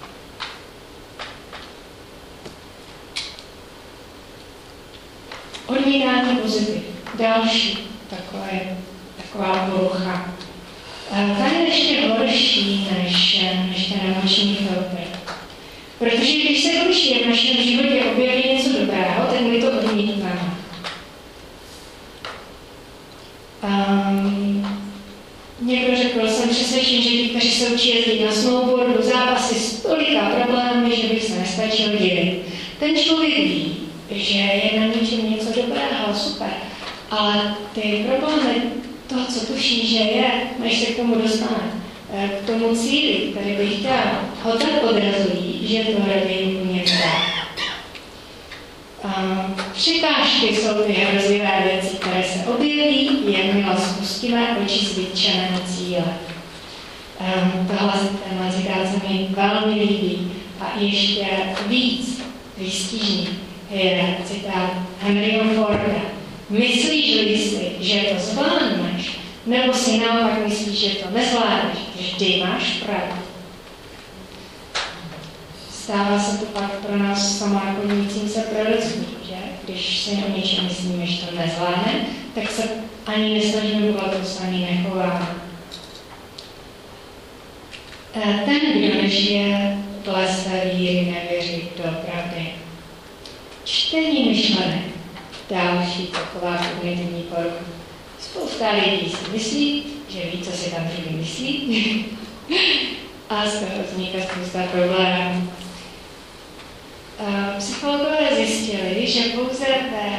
Odmítání pozitiv. Další takové, taková porucha. Ta je ještě horší než, než ten emoční filtr. Protože když se končí v našem životě objeví něco dobrého, tak my to odmítneme. Um, Někdo řekl, jsem přesvědčen, že ti, kteří se učí jezdit na snowboardu, zápasy s tolika problémy, že bych se nestačil divit. Ten člověk ví, že je na něčem něco dobrého, super, ale ty problémy, to, co tuší, že je, než se k tomu dostane, k tomu cíli, který bych chtěl, ho tak odrazují, že to raději úplně vzdá. Překážky jsou ty hrozivé věci, které se objeví, jakmile spustíme oči z vytčeného cíle. Um, tohle téma citát se mi velmi líbí. A ještě víc výstižný je citát Henryho Forda. Myslíš-li si, že to zvládneš, nebo si naopak myslíš, že to nezvládneš, vždy máš pravdu. Stává se to pak pro nás samonaplňujícím se proroctví, že? Když si o něčem myslíme, že to nezvládne, tak se ani nesnažíme podle se ani nechováme. Ten, kdo nežije dle své víry, nevěří do pravdy. Čtení myšlenek. Další taková kognitivní porucha. Spousta lidí si myslí, že ví, co si tam druhý myslí. A z toho vzniká spousta problémů. Psychologové zjistili, že pouze ve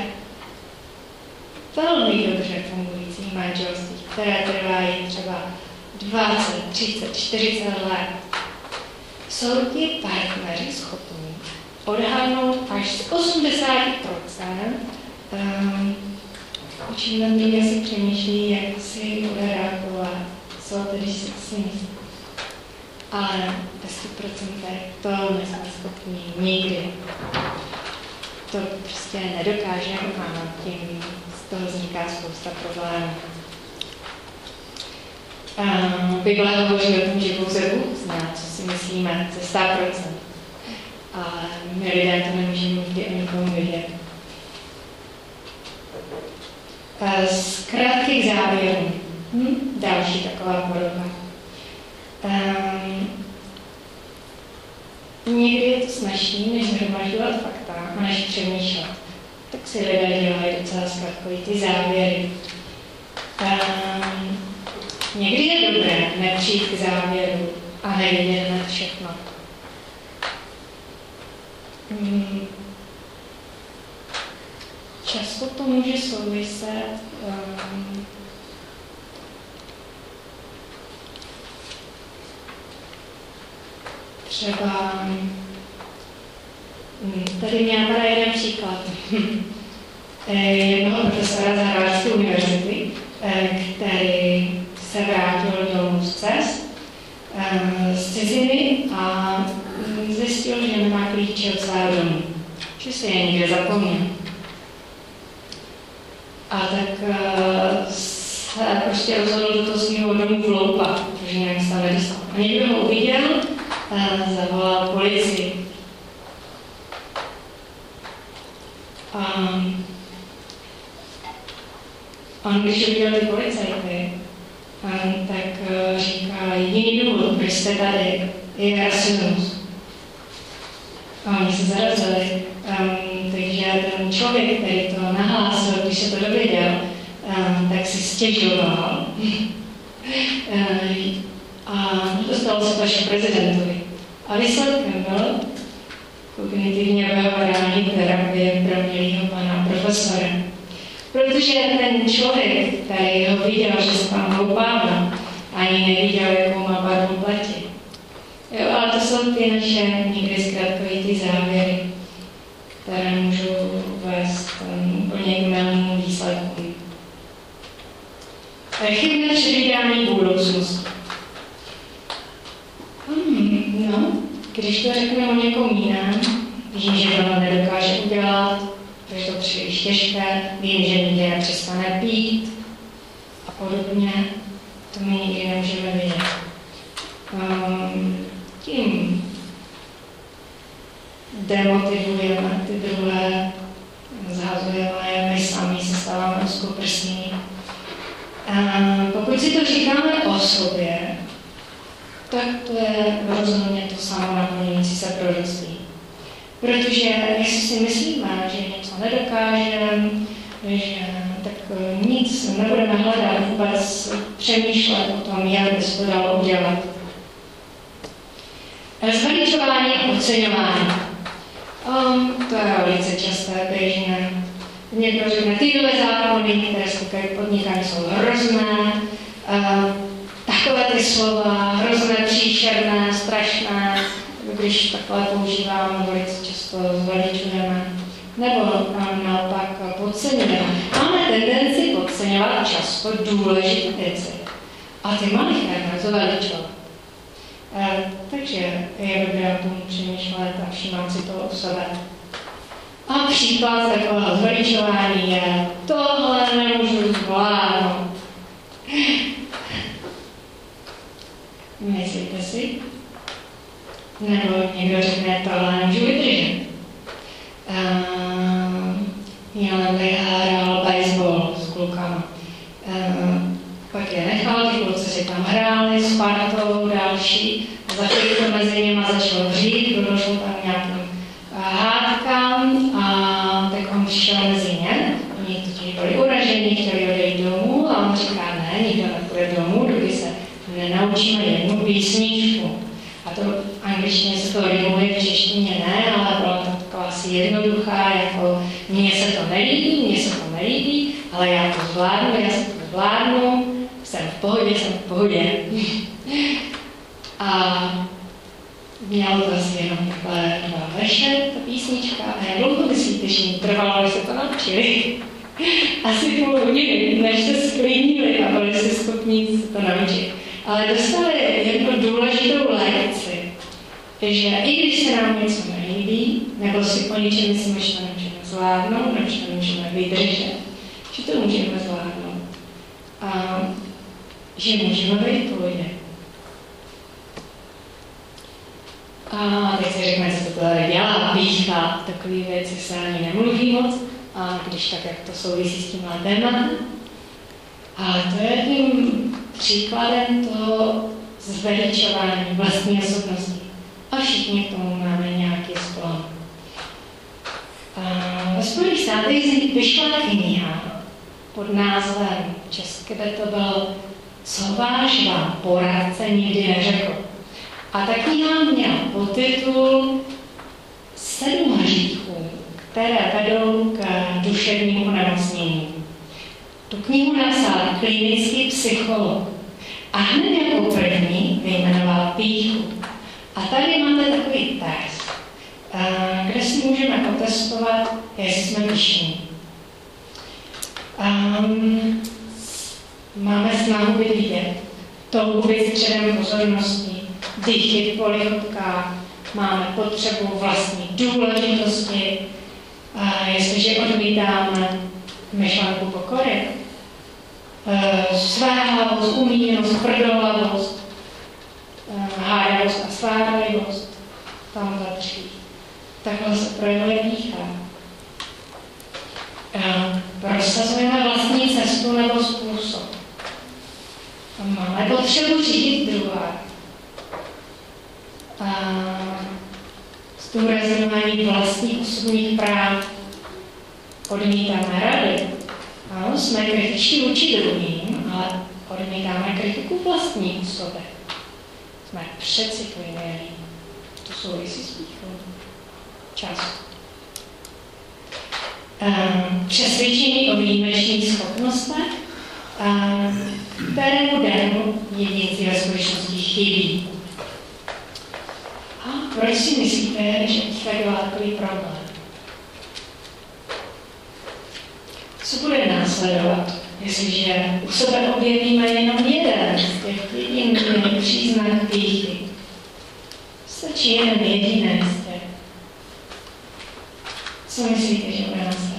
velmi dobře fungujících manželstvích, které trvají třeba dvacet, třicet, čtyřicet let, jsou ti partneři schopní odhadnout až z osmdesát procent, um, o čem ten druhý si přemýšlí, jak si bude reagovat, co tedy si myslí. Ale ve sto procentech to nejsme schopni nikdy. To prostě nedokážeme a tím z toho vzniká spousta problémů. Um, Bible hovoří o tom, že pouze Bůh zná, co si myslíme ze sto procent. Ale my lidé to nemůžeme nikdy o nikomu vidět. Z krátkých závěrů. Hm? Další taková porucha. Um, někdy je to snažší, než zhromažďovat fakta a než přemýšlet. Tak si lidé dělají docela zkratkový ty závěry. Um, někdy je dobré nepřijít k závěru a nevědět hned všechno. Um, často to může souviset um, třeba Tady mě napadá jeden příklad. Jednoho profesora z Harvardské univerzity, který se vrátil domů z cest, z ciziny a zjistil, že nemá klíče od svého domu, že se je někde zapomněl. A tak se prostě rozhodl do toho svého domu vloupat, protože nějak se nedostal. A někdo ho uviděl, zavolal policii. A on, když uviděl ty policajty, tak říká, jediný důvod, proč jste tady, je rasismus. A oni se zarazili. Um, takže ten člověk, který to nahlásil, když se to dověděl, um, tak si stěžoval. um, a dostalo se to až prezidentovi. A výsledkem byl kognitivně behaviorální terapie promělýho pana profesora. Protože ten člověk, který ho viděl, že se tam hloupává, ani neviděl, jakou má barvu pleti. Jo, ale to jsou ty naše někdy zkrátkový ty závěry, které můžou vést um, úplně k mylným výsledkům. Chybné předvídání budoucnosti. Hmm, no, když to řekneme o někom jiném, vím, že to nedokáže udělat, protože to příliš těžké, vím, že nikdy nepřestane pít a podobně, to my nikdy nemůžeme vidět. Um, tím demotivujeme ty druhé, zhazujeme, my sami se stáváme úzkoprsní. Um, pokud si to říkáme o sobě, tak to je rozhodně to samonaplňující se proroctví. Protože jestli si myslíme, že něco nedokážeme, že tak nic nebudeme hledat, vůbec přemýšlet o tom, jak by se to dalo udělat. Zveličování a oceňování. Um, to je velice časté, běžné. Někdo řekne, tyhle zákony, které se týkají podnikání, jsou hrozné. Um, takové ty slova, hrozné, příšerné, strašné, když takhle používáme, velice často zveličujeme. Nebo um, naopak podceňujeme. Máme tendenci podceňovat často důležité věci. A ty malicherné zveličovat. Uh, takže je dobré o tom přemýšlet a všímat si toho u sebe. A příklad takového zveličování je, tohle nemůžu zvládnout. Myslíte si? Nebo někdo řekne, tohle nemůžu vydržet. Uh, já hrál baseball s klukama. Uh, Pak je nechal, ty kluci si tam hráli s partou další a za chvíli mezi nimi začalo vřít, došlo tam nějakým hádkám a tak on přišel mezi ně. Oni totiž byli uražení, chtěli odejít domů a on říká, ne, nikdo nepůjde domů, dokud se nenaučíme jednu písničku. A to v angličtině se to rýmuje, v češtině ne, ale byla to taková asi jednoduchá, jako mně se to nelíbí, mně se to nelíbí, ale já to zvládnu, já se to zvládnu, jsem v pohodě, jsem v pohodě. A mělo to asi jenom takhle dva verše, ta písnička, a jak dlouho myslíte, že jim trvalo, že se to naučili? Asi půl hodiny, než se sklidnili a byli si schopni se to naučit. Ale dostali jednu důležitou lekci, že i když se nám něco nelíbí, nebo si o něčem myslíme, že to nemůžeme zvládnout, nebo že to nemůžeme vydržet, že to můžeme zvládnout. A že můžeme být v pohodě. A teď si řekne, co to tady dělá, pícha, takové věci se ani nemluví moc, a když tak, jak to souvisí s tímhle tématem. Ale to je tím příkladem toho zveličování vlastní osobnosti. A všichni k tomu máme nějaký sklon. Ve Spojených státech vyšla kniha pod názvem, česky by to bylo Co váš vám poradce nikdy neřekl. A ta kniha měla podtitul Sedm hříchů, které vedou k duševnímu onemocnění. Tu knihu napsal klinický psycholog a hned jako první vyjmenoval pýchu. A tady máme takový text. kde si můžeme otestovat, jestli jsme pyšní. Um, máme snahu být vidět, touhu být středem pozornosti, dýchyt po lichotkách, máme potřebu vlastní důležitosti, a jestliže odmítáme myšlenku pokory, svéhlavost, umíněnost, tvrdohlavost, hádavost a svárlivost, tam patří. Takhle se projevuje pýcha. Prosazujeme vlastní cestu nebo způsob. Máme potřebu řídit druhá. Zdůrazňování vlastních osobních práv. Odmítáme rady. Ano, jsme kritičtí vůči druhým, ale odmítáme kritiku vlastní osoby. Jsme přecitlivělí. To souvisí s pýchou. Čas. Přesvědčení o výjimečných schopnostech, kterému danému jedinci ve skutečnosti chybí. A proč si myslíte, že pýcha dělá takový problém? Co bude následovat, jestliže u sebe objevíme jenom jeden z těch jediných příznak pýchy? Stačí jeden jediný z těch. Co myslíte, že bude následovat?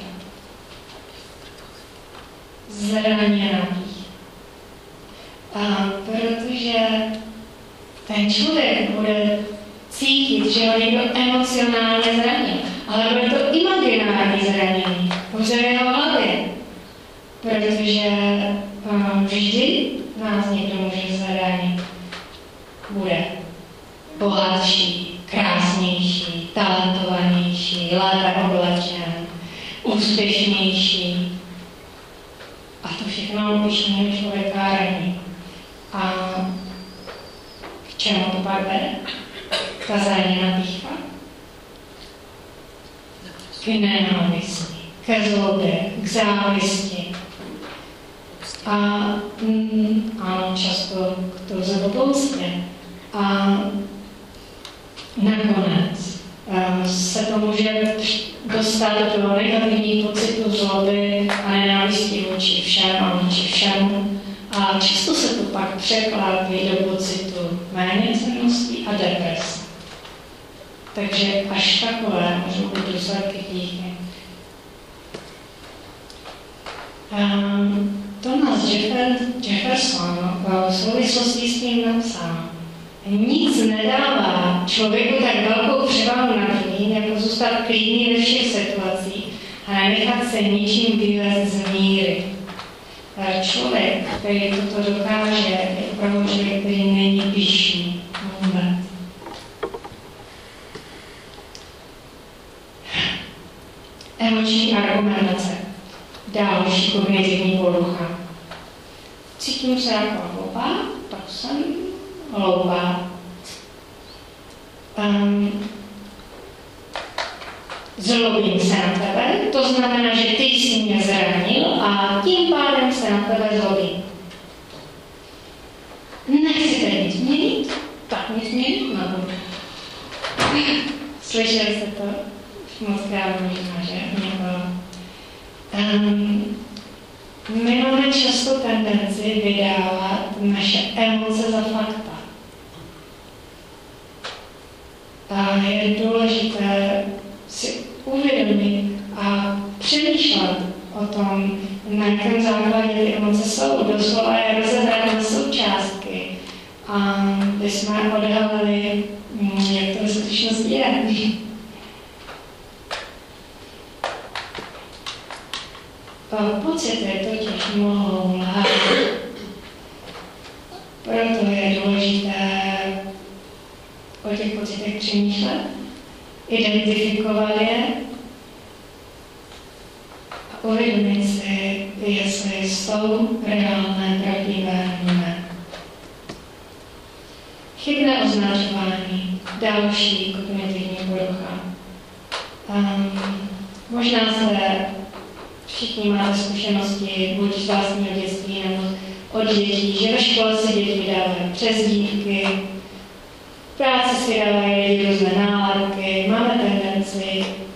Zraněná pýcha. A protože ten člověk bude cítit, že ho někdo emocionálně zranil, ale bude to imaginární zranění, pouze v jeho hlavě. Protože um, vždy nás někdo může zranit. Bude bohatší, krásnější, talentovanější, lépe oblečen, úspěšnější. A to všechno pyšného člověka raní. A k čemu to pak vede? Ta zraněná pýcha? K nenávisti, ke zlobě, k závisti. A mm, ano, často k to zlobouctě. A nakonec um, se to může dostat do negativních pocitů zloby a nenávisti vůči všem a vůči všemu. A často se to pak překlápí do pocitu méněcennosti a deprese. Takže až takové můžou být důsledky pýchy. Um, Thomas Jefferson v souvislosti s tím napsal: nic nedává člověku tak velkou převahu nad druhým, jako zůstat klidný ve všech situacích a nenechat se ničím vyvést z míry. Člověk, který toto dokáže, je opravdu člověk, který není pyšný. Vůbec. Emoční argumentace. Další kognitivní porucha. Cítím se jako hloupá, tak jsem hloupá. Um, zlobím se na tebe, to znamená, že ty jsi mě zranil a tím pádem se na tebe zlobím. Nechcete nic měnit? Tak nic měnit nebudu. Slyšeli jste to? Už moc krát možná, že? Um, my máme často tendenci vydávat naše emoce za fakta. A je důležité si uvědomit a přemýšlet o tom, na jakém základě ty emoce jsou. Doslova je rozebrat na součástky. A bychom odhalili, jak to ve skutečnosti je. Pocity totiž mohou lhát. Proto je důležité o těch pocitech přemýšlet, identifikovat je a uvědomit si, jestli jsou reálné, pravdivé nebo ne. Chybné označování, další kognitivní porucha. Um, možná se všichni máte zkušenosti buď z vlastního dětství nebo od dětí, že ve škole se děti vydávají přezdívky, v práci si dávají různé nálepky, máme tendenci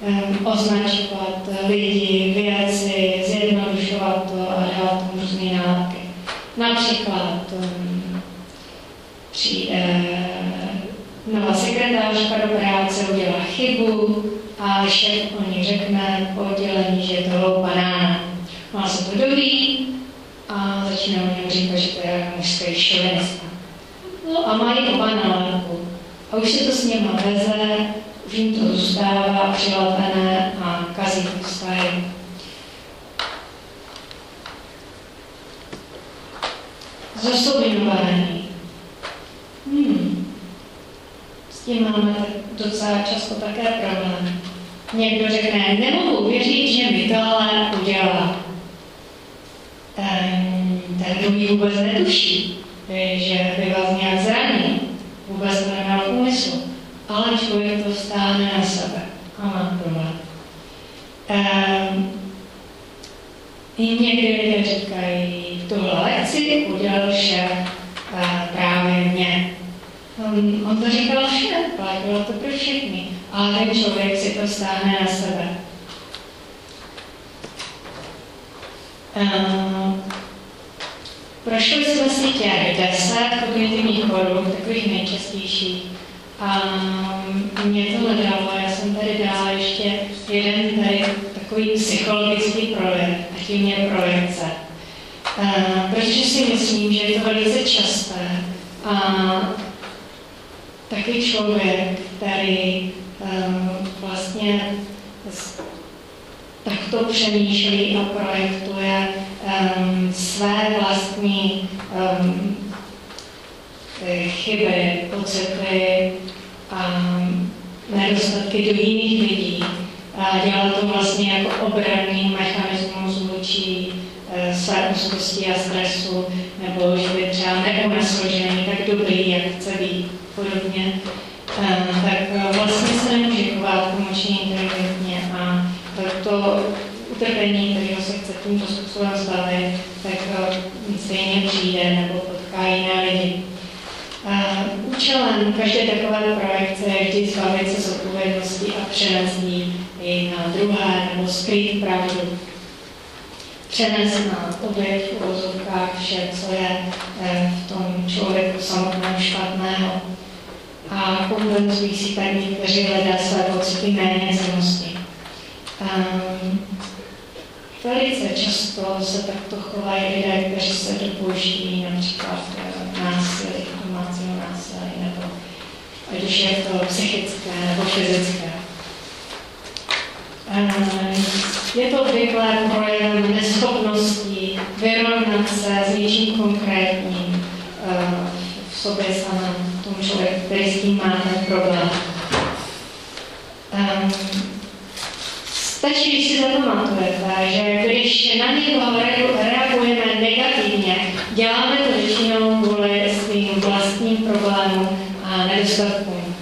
um, označovat lidi, věci, zjednodušovat to a dát tomu různé nálepky. Například um, přijde nová sekretářka do práce, udělá chybu a šéf o ní řekne po oddělení, že je to banána. Ona se to doví a začíná o něm říkat, že to je mužský šovinista. No a mají oba nálepku. A už se to s něma veze, už jim to zůstává přilepené a kazí to vztahy. Zosobinování. Hmm. S tím máme docela často také problém. Někdo řekne, nemohu uvěřit, že mi tohle udělá. Ten, ten druhý vůbec netuší, že by vás nějak zranil. Vůbec to neměl v úmyslu. Ale člověk to stáhne na sebe a má problém. Um, někdy lidé říkají, tuhle lekci udělal šéf uh, právě mě. Um, on to říkal všem, platilo to pro všechny, ale ten člověk si to stáhne na sebe. Um, prošli jsme si těch deset kognitivních chorob, takových nejčastějších. A mě to nedalo, já jsem tady dala ještě jeden tady takový psychologický projev, a tím je projekce. Uh, protože si myslím, že je to velice časté. A takový člověk, který um, vlastně takto přemýšlí a projektuje um, své vlastní um, chyby, pocity a nedostatky do jiných lidí. A dělá to vlastně jako obranný mechanismus vůči e, své úzkosti a stresu, nebo že by třeba neunesl, že není tak dobrý, jak chce být, podobně. E, tak vlastně se nemůže chovat emočně inteligentně a to utrpení, kterého se chce tímto způsobem zbavit, tak stejně přijde nebo potká jiné lidi. Uh, účelem každé takové projekce je vždy zbavit se z odpovědnosti a přenést ji na druhé nebo skrýt pravdu. Přenést na oběť v uvozovkách vše, co je eh, v tom člověku samotného špatného. A kompenzují si tak někteří lidé své pocity méněcennosti. Um, velice často se takto chovají lidé, kteří se dopouští například násilí, domácího násilí, nebo ať už je to psychické nebo fyzické. Je to obvykle projevem neschopnosti vyrovnat se s něčím konkrétním v sobě samém, v tom člověku, který s tím má ten problém. Stačí, když si zapamatujete, že když na někoho reagujeme negativně, děláme to většinou kvůli svým vlastním problémům a nedostatkům.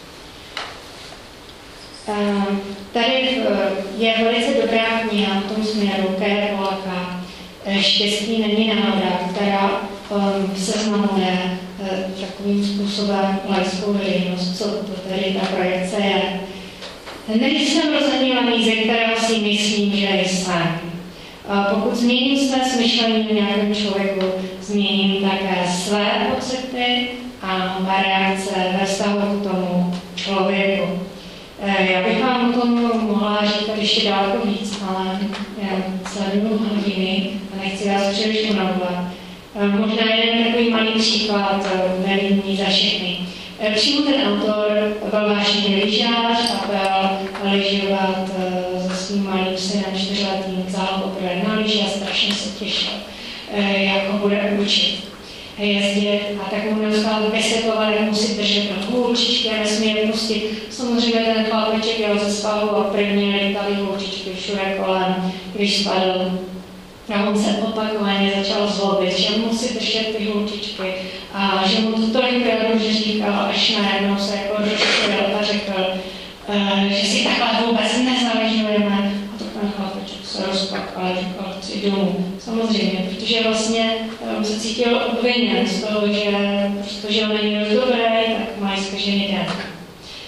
Tady je velice dobrá kniha v tom směru Kaje Pollaka, Štěstí není náhoda, která seznamuje takovým způsobem laickou veřejnost, co to tady ta projekce je. Nejsem rozhodnělaný, ze kterého si myslím, že jsem. Pokud změním své smyšlení o nějakém člověku, změním také své pocity a reakce ve vztahu k tomu člověku. Já bych vám o tom mohla říkat ještě daleko víc, ale sleduju hodiny a nechci vás příliš unavovat. Možná jeden takový malý příklad, nevím za všechny. Přímo ten autor byl vážný lyžař a byl lyžovat se svým malým synem čtyřletým, vzal poprvé na lyže a strašně se těšil, jak ho bude učit jezdit. A tak mu neustále vysvětloval, jak musí držet hůlčičky a nesmí je pustit. Samozřejmě ten chlapeček jel ze svahu a prvně lítaly hůlčičky všude kolem, když spadl. A on se opakovaně začal zlobit, že musí držet ty hůlčičky a že mu to tolikrát už říkal, až najednou se jako rozčil a řekl, uh, že si takhle vůbec nezaližujeme. A to ten chlapeček se rozplakal a říkal, chci domů. Samozřejmě, protože vlastně um, se cítil obviněn z toho, že protože on není dost dobrý, tak mají zkažený den. Uh,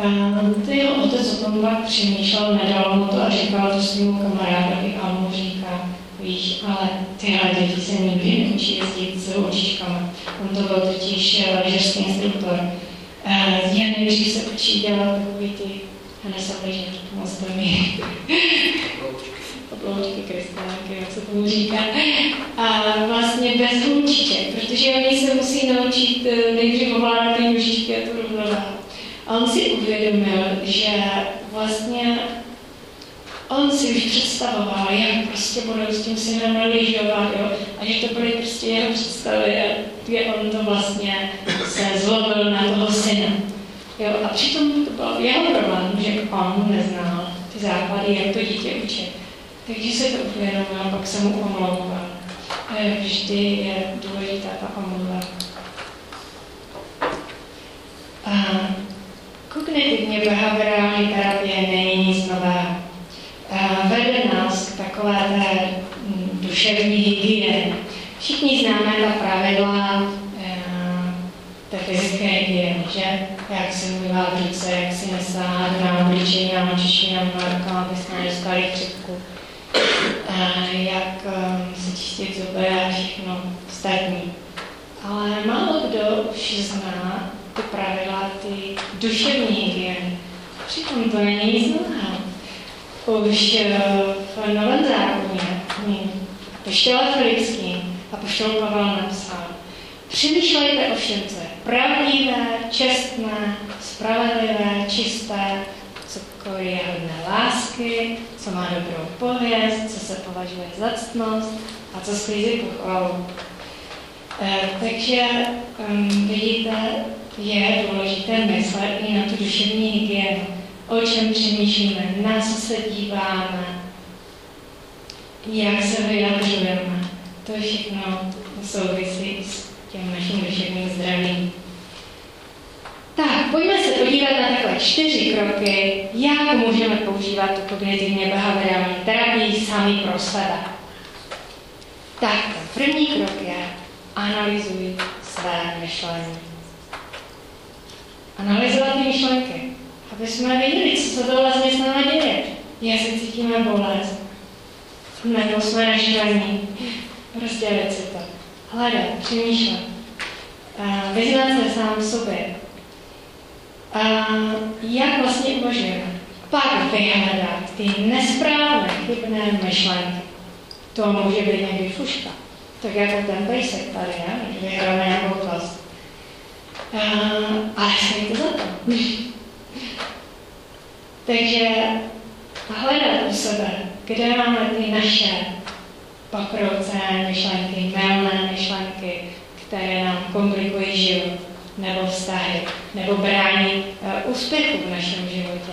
To jeho otec o tom pak přemýšlel, nedal mu to a říkal to svým kamarádovi a mu říká, víš, ale tyhle děti se nikdy neučí jezdit s ručičkama. On to byl totiž lyžařský instruktor. Jen nejdřív se učí dělat takový ty, a nesabliže, moc to mi. Obloučky, krystálky, jak se tomu říká. A vlastně bez hůlčiček, protože oni se musí naučit nejdřív ovládat ty nožičky a tu rovnováhu. A on si uvědomil, že vlastně on si už představoval, jak prostě budou s tím synem lyžovat, jo, a že to byly prostě jeho představy a že on to vlastně se zlobil na toho syna. Jo, a přitom to byl jeho problém, že on neznal ty základy, jak to dítě učit. Takže se to uvědomil, pak se mu omlouval. Vždy je důležitá ta omluva. Kognitivně behaviorální terapie není nic nového. Vede nás k takové té duševní hygieně. Všichni známe ta pravidla té fyzické hygieny, že? Jak si umývat ruce, jak si nesáhat na obličej, na očištění, na rukou, aby jsme nedostali chřipku. Jak si čistit zuby a všechno ostatní. Ale málo kdo už zná ty pravidla, ty duševní hygieny. Přitom to není nic nového. Už v Novém zákoně apoštol Filipský apoštol Pavel napsal: přemýšlejte o všem, co je pravdivé, čestné, spravedlivé, čisté, co je hodné lásky, co má dobrou pověst, co se považuje za ctnost a co sklízí pochvalu. E, takže um, vidíte, je důležité myslet i na tu duševní hygienu. O čem přemýšlíme, na co se díváme, jak se vyjadřujeme. To všechno souvisí s tím naším duševním zdravím. Tak, pojďme se podívat na takové čtyři kroky, jak můžeme používat tu kognitivně behaviorální terapii sami pro sebe. Tak, ten první krok je analyzuj své myšlení. Analyzovat ty myšlenky, aby jsme věděli, co se to vlastně s námi děje. Jestli cítíme bolest, nebo jsme naštvaní. Rozdělit si to. Hledat, přemýšlet. Vyznat se sám sobě. Jak vlastně uvažujeme. Pak vyhledat ty nesprávné, chybné myšlenky. To může být někdy fuška. Tak jako ten pejsek tady, ne? Když vyhráme nějakou vlast. Ale stojí to za to. Takže hledat u sebe, kde máme ty naše pokroucené myšlenky, mylné myšlenky, které nám komplikují život, nebo vztahy, nebo brání uh, úspěchu v našem životě.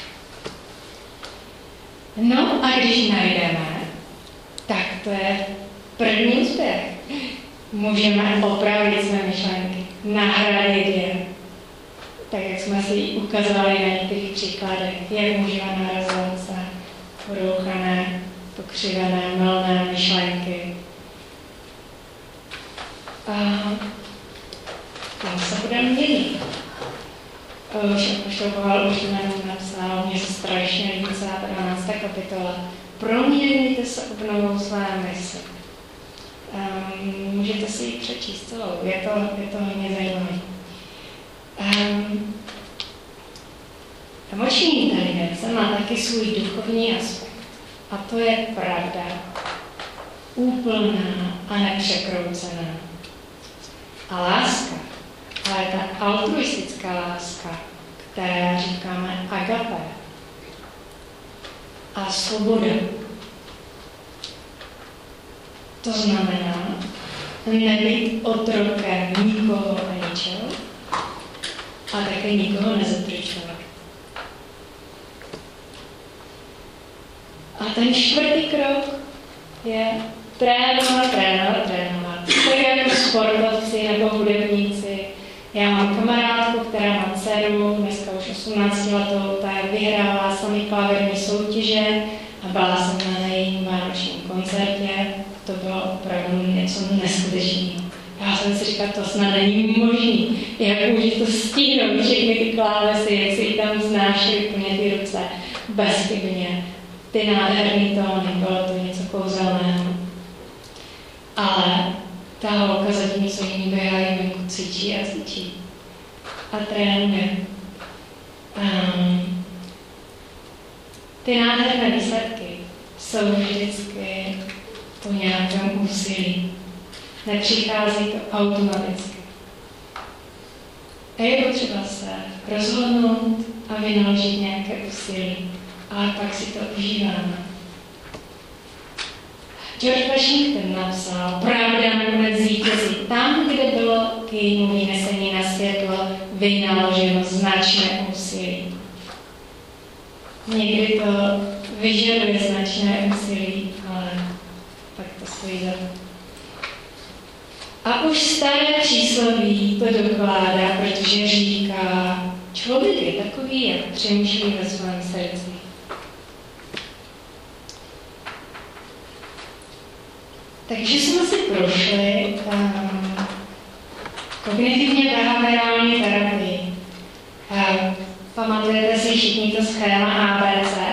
No a když najdeme, tak to je první úspěch. Můžeme opravit své myšlenky, nahradit je. Tak jak jsme si ukazovali na některých příkladech, jak můžeme nahrazovat se porouchané, pokřivené, mylné myšlenky. A tam se budeme měnit. Už apoštol Pavel už jménem napsal, mně se strašně líbí celá dvanáctá kapitola. Proměňujte se obnovou své mysli. Um, můžete si ji přečíst celou, je to, je to hodně zajímavé. Um, emoční inteligence má taky svůj duchovní aspekt. A to je pravda. Úplná a nepřekroucená. A láska, ale ta altruistická láska, které říkáme agape. A svoboda. To znamená nebýt otrokem nikoho a ničeho a také nikoho nezatrčovat. A ten čtvrtý krok je trénovat, trénovat, trénovat. Tak jako sportovci nebo hudebníci. Já mám kamarádku, která má dceru, dneska už osmnáctiletou, ta vyhrává sami klavírní soutěže a byla jsem na jejím vánočním koncertě. To bylo opravdu něco neskutečného. Já jsem si říkala, to snad není možný. Jak může to stihnout všechny ty klávesy, jak si tam znášely úplně ty ruce bezchybně. Ty nádherný tóny, bylo to něco kouzelného. Ale ta holka zatímco jiní běhají venku, cvičí a cvičí. A trénuje. Um, ty nádherné výsledky jsou vždycky po nějakém úsilí. Nepřichází to automaticky. A je potřeba se rozhodnout a vynaložit nějaké úsilí, ale pak si to užíváme. George Washington napsal, pravda nakonec zvítězí tam, kde bylo k jejímu vynesení na světlo vynaloženo značné úsilí. Někdy to vyžaduje značné úsilí, ale pak to stojí za to. A už staré přísloví to dokládá, protože říká, člověk je takový, jak přemýšlí ve svém srdci. Takže jsme si prošli um, kognitivně behaviorální terapii. Um, pamatujete si všichni to schéma A B C?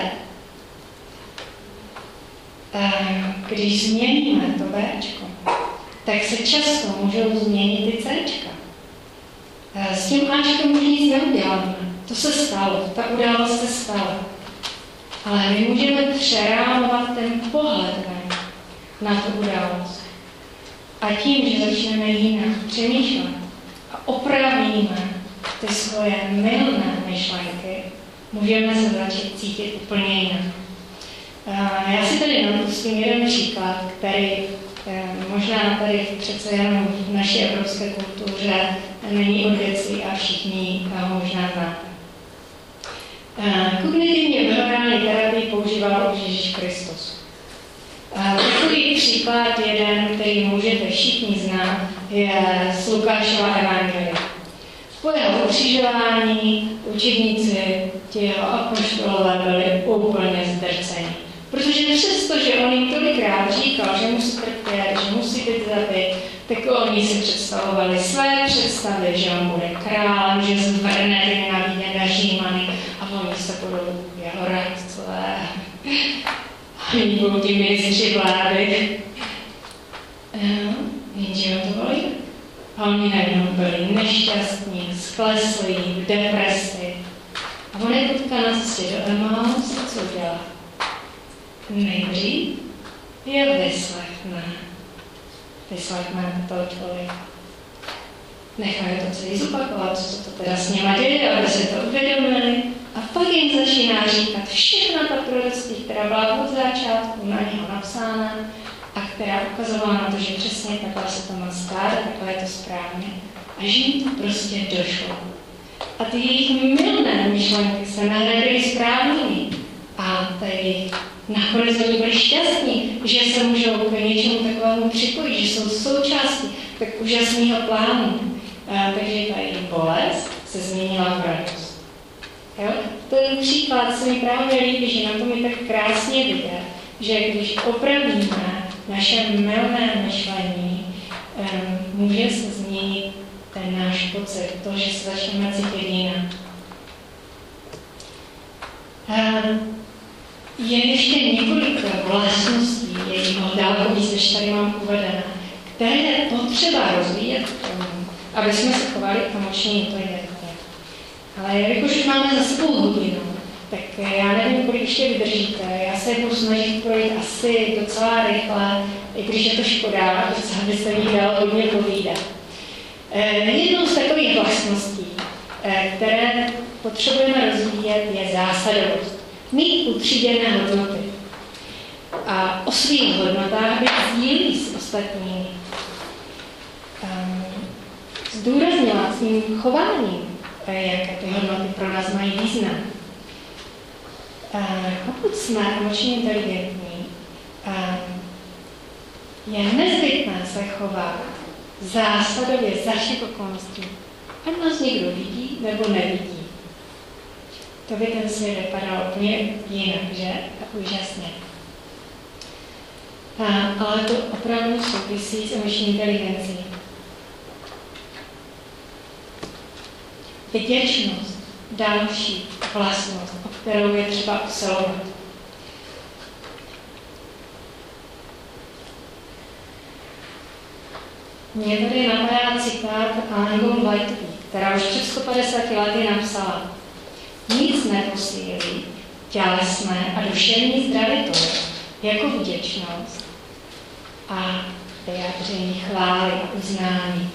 Um, když změníme to Bčko, tak se často můžou změnit i Cčka. S tím Ačkem už nic neuděláme. To se stalo, ta událost se stala. Ale my můžeme přerámovat ten pohled na tu událost. A tím, že začneme jinak přemýšlet a opravíme ty svoje mylné myšlenky, můžeme se začít cítit úplně jinak. Já si tady napustím jeden příklad, který možná tady přece jenom v naší evropské kultuře není od věcí a všichni ho možná znáte. Kognitivně behaviorální terapii používal už Ježíš Kristus. Takový příklad jeden, který můžete všichni znát, je z Lukášova evangelia. Po jeho ukřižování učedníci, ti jeho apoštolové byli úplně zdrceni. Protože přesto, že on jim tolikrát říkal, že musí trpět, že musí být zabit, tak oni si představovali své představy, že on bude králem, že zvrhne ty nenáviděné Římany a oni se budou jeho radcové. Oni budou ti ministři vlády. Jenže ho to volí. A oni najednou byli nešťastní, skleslí, v depresi. A on je teďka na cestě do Emaus, co dělá? Nejdřív je vyslechne. Vyslechne toho člověka. Nechají to celý zopakovat, co to teda s nima děje, aby si to uvědomili. A pak jim začíná říkat všechna ta proroctví, která byla od začátku na něho napsána a která ukazovala na to, že přesně takhle se to má stát a takhle je to správně. A že jim to prostě došlo. A ty jejich mylné myšlenky se nahradily správnými. A ty nakonec oni byli šťastní, že se můžou k něčemu takovému připojit, že jsou součástí tak úžasného plánu. A, takže ta jejich bolest se změnila v radost. Jo? Ten příklad se mi právě líbí, že na tom je tak krásně vidět, že když opravíme naše mylné myšlení, um, může se změnit ten náš pocit, to, že se začneme cítit jinak. Um, je ještě několik vlastností jejího daleko víc, než tady mám uvedené, které je potřeba rozvíjet k tomu, aby jsme se chovali emočně inteligentně. Ale jelikož už máme za sebou hodinu, tak já nevím, kolik ještě vydržíte. Já se budu snažit projít asi docela rychle, i když je to škoda, protože byste mi dal hodně povídat. Jednou z takových vlastností, které potřebujeme rozvíjet, je zásadovost. Mít utříděné hodnoty. A o svých hodnotách být sdílí s ostatními. Zdůraznila svým chováním, jaké ty hodnoty pro nás mají význam. Pokud jsme emočně inteligentní, je nezbytné se chovat zásadově za všech okolností. Ať nás někdo vidí nebo nevidí. To by ten svět vypadal úplně jinak, že? Tak úžasně. A, ale to opravdu souvisí s emoční inteligencí. Vděčnost, další vlastnost, o kterou je třeba usilovat. Mě tady napadá citát Ellen Whiteové, která už před sto padesáti lety napsala: nic neposílí tělesné a duševní zdraví to, jako vděčnost a vyjádření chvály a uznání.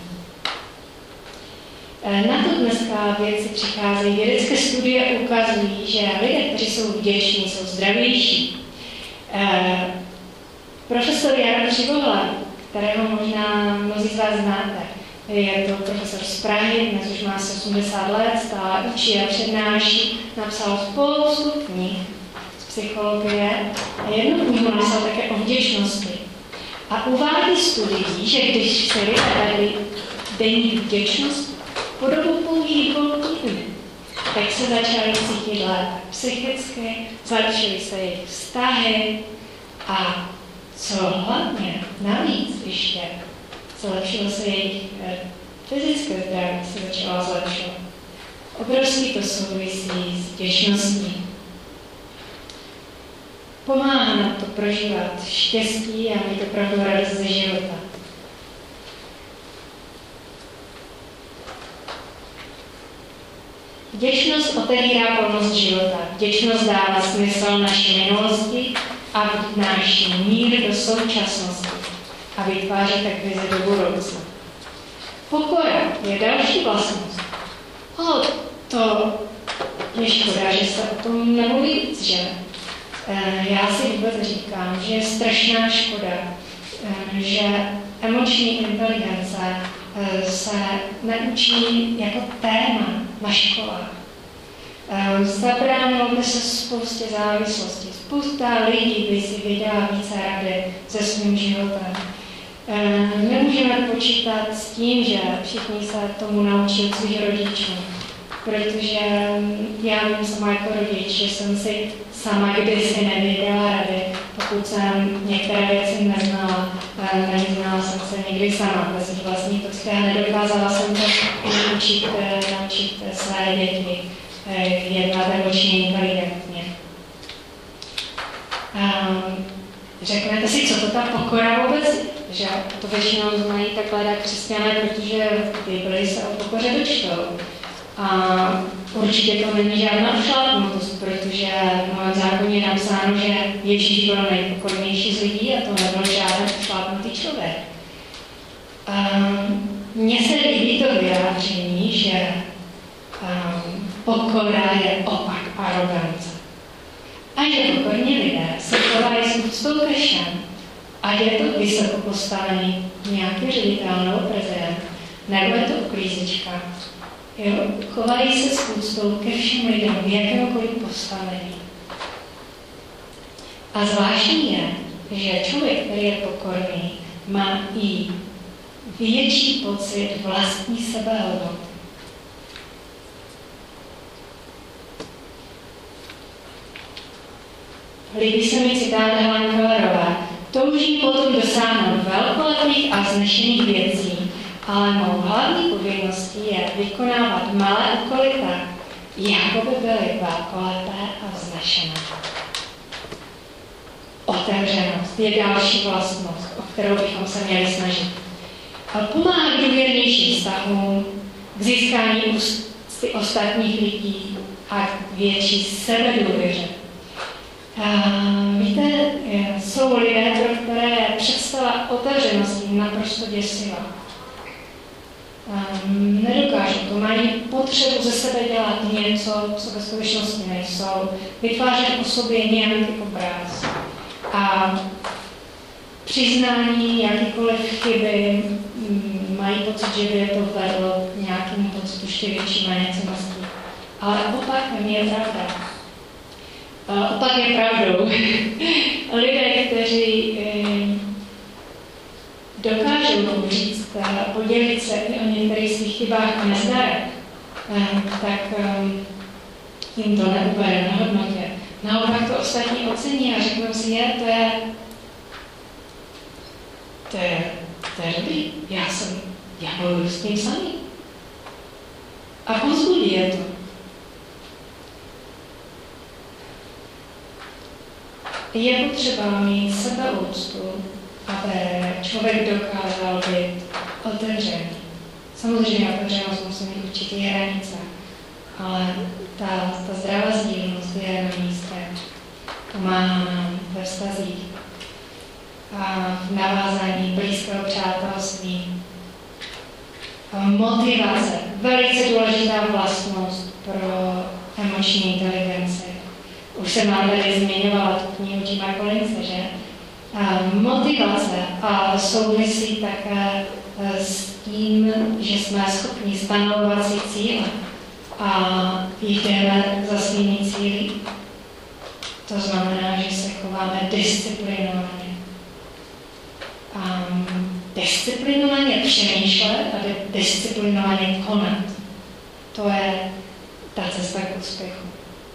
Na to dneska věci přicházejí. Vědecké studie ukazují, že lidé, kteří jsou vděční, jsou zdravější. Eh, profesor Jaro Přivola, kterého možná mnozí z vás znáte, je to profesor z Prahy, dnes už má osmdesát let, stále učí a přednáší, napsal spoustu knih z psychologie a jednu knihu napsal také o vděčnosti. A uvádí studií, že když si lidé dali deník vděčnosti po dobu pouhých dvou týdnů, tak se začali cítit lépe psychicky, zlepšily se jejich vztahy a co hlavně navíc ještě zlepšilo se jejich eh, fyzické zdraví, se začala zlepšovat. Obrovský to souvisí s vděčností. Pomáhá nám to prožívat štěstí a mít opravdu radost ze života. Vděčnost otevírá plnost života. Vděčnost dává smysl naší minulosti a vnáší mír do současnosti a vytváří tak vizi do budoucna. Pokora je další vlastnost. O, to je škoda, že se o tom nemluví víc, že? E, já si vůbec říkám, že je strašná škoda, e, že emoční inteligence e, se neučí jako téma na školách. E, zabránilo by se spoustě závislostí. Spousta lidí by si věděla více rady se svým životem. E, nemůžeme počítat s tím, že všichni se tomu naučí od svých rodičů. Protože já vím sama jako rodič, že jsem si sama kdysi nevěděla rady, pokud jsem některé věci neznala. Neznala jsem se někdy sama bez vlastní toxky a nedokázala jsem to naučit, naučit své děti jednat emočně inteligentně. Řeknete si, co to ta pokora vůbec je? Že to většinou znají takhle křesťané, protože v Bibli se o pokoře dočtou. A určitě to není žádná šlápnutost, protože v mém zákoně je napsáno, že Ježíš byl nejpokornější z lidí a to nebyl žádný šlápnutý člověk. Mně se líbí to vyjádření, že um, pokora je opak arogance. A že pokorní lidé se chovají s úctou ke všem, ať je to vysoko postavený nějaký ředitel nebo prezident, nebo je to uklízečka. Jo, chovají se s úctou ke všem lidem v jakémokoliv postavení. A zvláštní je, že člověk, který je pokorný, má i větší pocit vlastní sebehodnoty. Líbí se mi citát Helen Kellerové. Toužím potom dosáhnout velkolepých a vznešených věcí, ale mou hlavní povinností je vykonávat malé úkoly tak, jako by byly velkolepé a vznešené. Otevřenost je další vlastnost, o kterou bychom se měli snažit. Pomáhá k důvěrnějším vztahům, k získání úcty ostatních lidí a k větší sebedůvěře. Víte, jsou lidé, pro které je představa otevřenosti naprosto děsivá. Um, nedokážou to, mají potřebu ze sebe dělat něco, co ve skutečnosti nejsou, vytvářet o sobě nějaký obraz. A přiznání jakýkoliv chyby um, mají pocit, že by je to vedlo k nějakému pocitu ještě větší méněcennosti. Ale opak není pravda. Uh, opak je pravdou. Lidé, kteří um, dokážou říct, podělit se i o některých svých chybách a nezdarech, tak jim to neubere na hodnotě. Naopak to ostatní ocení a řeknou si, je, to je, to je, to je dobrý, já jsem, já bojuju s tím samý. A povzbudí je to. Je potřeba mít sebeúctu, aby člověk dokázal být otevřený. Samozřejmě otevřenost musí mít určitě hranice, ale ta, ta zdravá sdílnost je na místě. Pomáhá nám ve vztazích a v navázání blízkého přátelství. Motivace, velice důležitá vlastnost pro emoční inteligenci. Už jsem vám tady zmiňovala tu knihu Jima Collinse, že? A motivace a souvisí také s tím, že jsme schopni stanovovat si cíle a jdeme za svými cíli. To znamená, že se chováme disciplinovaně. Um, disciplinovaně přemýšlet a disciplinovaně konat. To je ta cesta k úspěchu.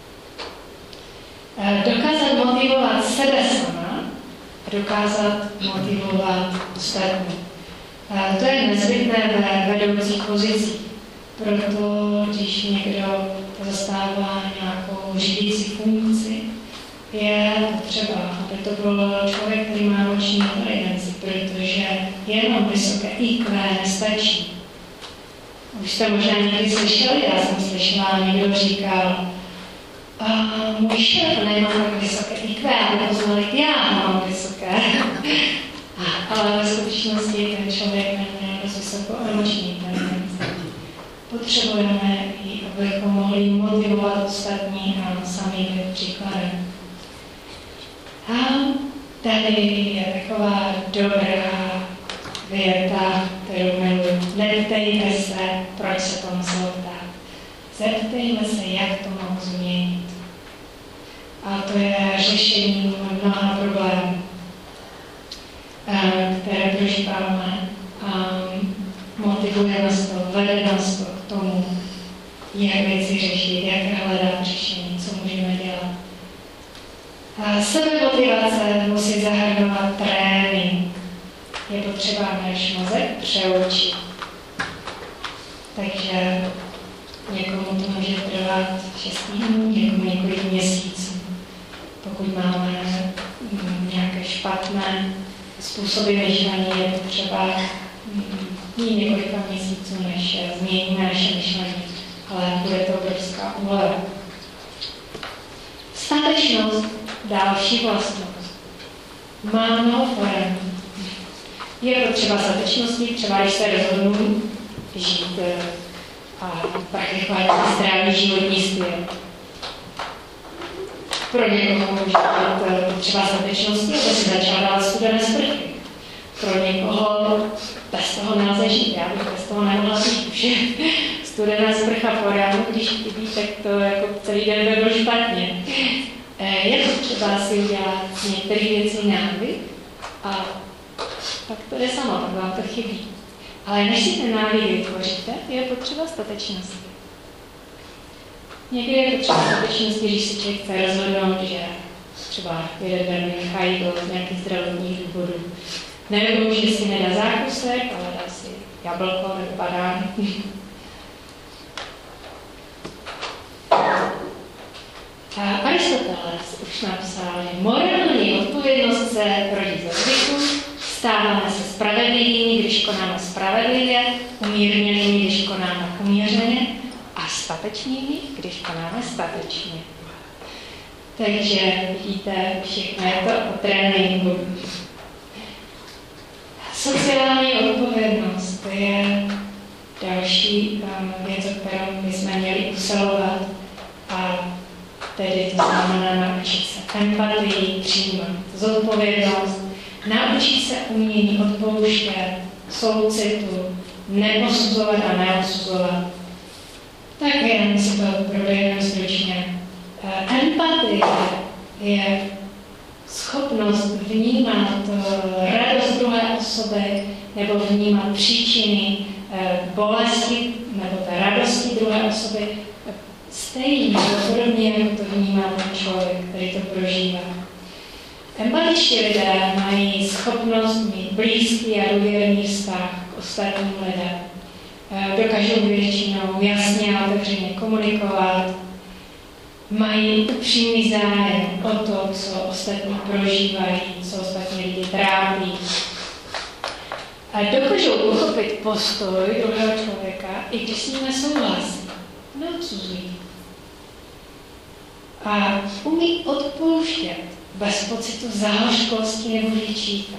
Dokázat motivovat sebe sama a dokázat motivovat ostatní. To je nezbytné ve vedoucích pozicích. Proto, když někdo zastává nějakou řídící funkci, je potřeba, aby to byl člověk, který má emoční inteligenci, protože jenom vysoké í kvé nestačí. Už jste možná někdy slyšeli, já jsem slyšela, někdo říkal, Uh, můj šéf nemá tak vysoké í kvé, aby poznali, já mám vysoké. Ale ve skutečnosti ten člověk nemá dost vysokou emoční inteligenci. Potřebujeme ji, abychom mohli motivovat ostatní a sami být příkladem. A tady je taková dobrá věta, kterou miluji. Neptejme se, proč se to muselo ptát. Zeptejme se, jak to mohu změnit. A to je řešení mnoha problémů, které prožíváme. Motivuje nás to, vede nás to k tomu, jak věci řešit, jak hledat řešení, co můžeme dělat. Sebemotivace musí zahrnovat trénink. Je potřeba náš mozek přeučit. Takže někomu to může trvat šest týdnů, někomu několik měsíců. Pokud máme nějaké špatné způsoby myšlení, je potřeba mít několika měsíců, než změníme naše myšlení, ale bude to obrovská úleva. Statečnost, další vlastnost. Má mnoho forem. Je potřeba statečnosti, třeba když se rozhodnu žít a praktikovat zdravý životní styl. Pro někoho může být třeba statečnosti, aby si začal dát studené sprchy. Pro někoho bez toho nelze žít, já bych bez toho nemohla žít. Už je studená sprcha po ránu, když chybí, tak to jako celý den by bylo špatně. Je potřeba si udělat některé věci návyk a pak to jde samo, pak vám to chybí. Ale než si ten návyk vytvoříte, je potřeba statečnosti. Někdy je potřeba statečnosti, když si člověk chce rozhodnout, že třeba jeden den nechá jídlo z nějakých zdravotních důvodů. Nebo že si nedá zákusek, ale dá si jablko nebo banán. Aristoteles už napsal, že morální odpovědnost se rodí ze zvyku, stáváme se spravedlivými, když konáme spravedlivě, umírněnými, když konáme umírněně a statečnými, když konáme statečně. Takže vidíte, všechno je to o tréninku. Sociální odpovědnost, to je další um, věc, o kterou bychom měli usilovat. A tedy to znamená naučit se empatii, přijímat zodpovědnost, naučit se umění odpouštět, soucitu, neposuzovat a neodsuzovat. Tak jen si to proběhnu stručně. Empatie je schopnost vnímat radost druhé osoby nebo vnímat příčiny bolesti nebo té radosti druhé osoby stejně nebo podobně, jako to vnímá ten člověk, který to prožívá. Empatičtí lidé mají schopnost mít blízký a důvěrný vztah k ostatním lidem. dokážou většinou jasně a otevřeně komunikovat, mají upřímný zájem o to, co ostatní prožívají, co ostatní lidi trápí. A dokážou pochopit postoj druhého člověka, i když s ním nesouhlasí, neodsuzují. A umí odpouštět bez pocitu záhořkosti nebo výčítka.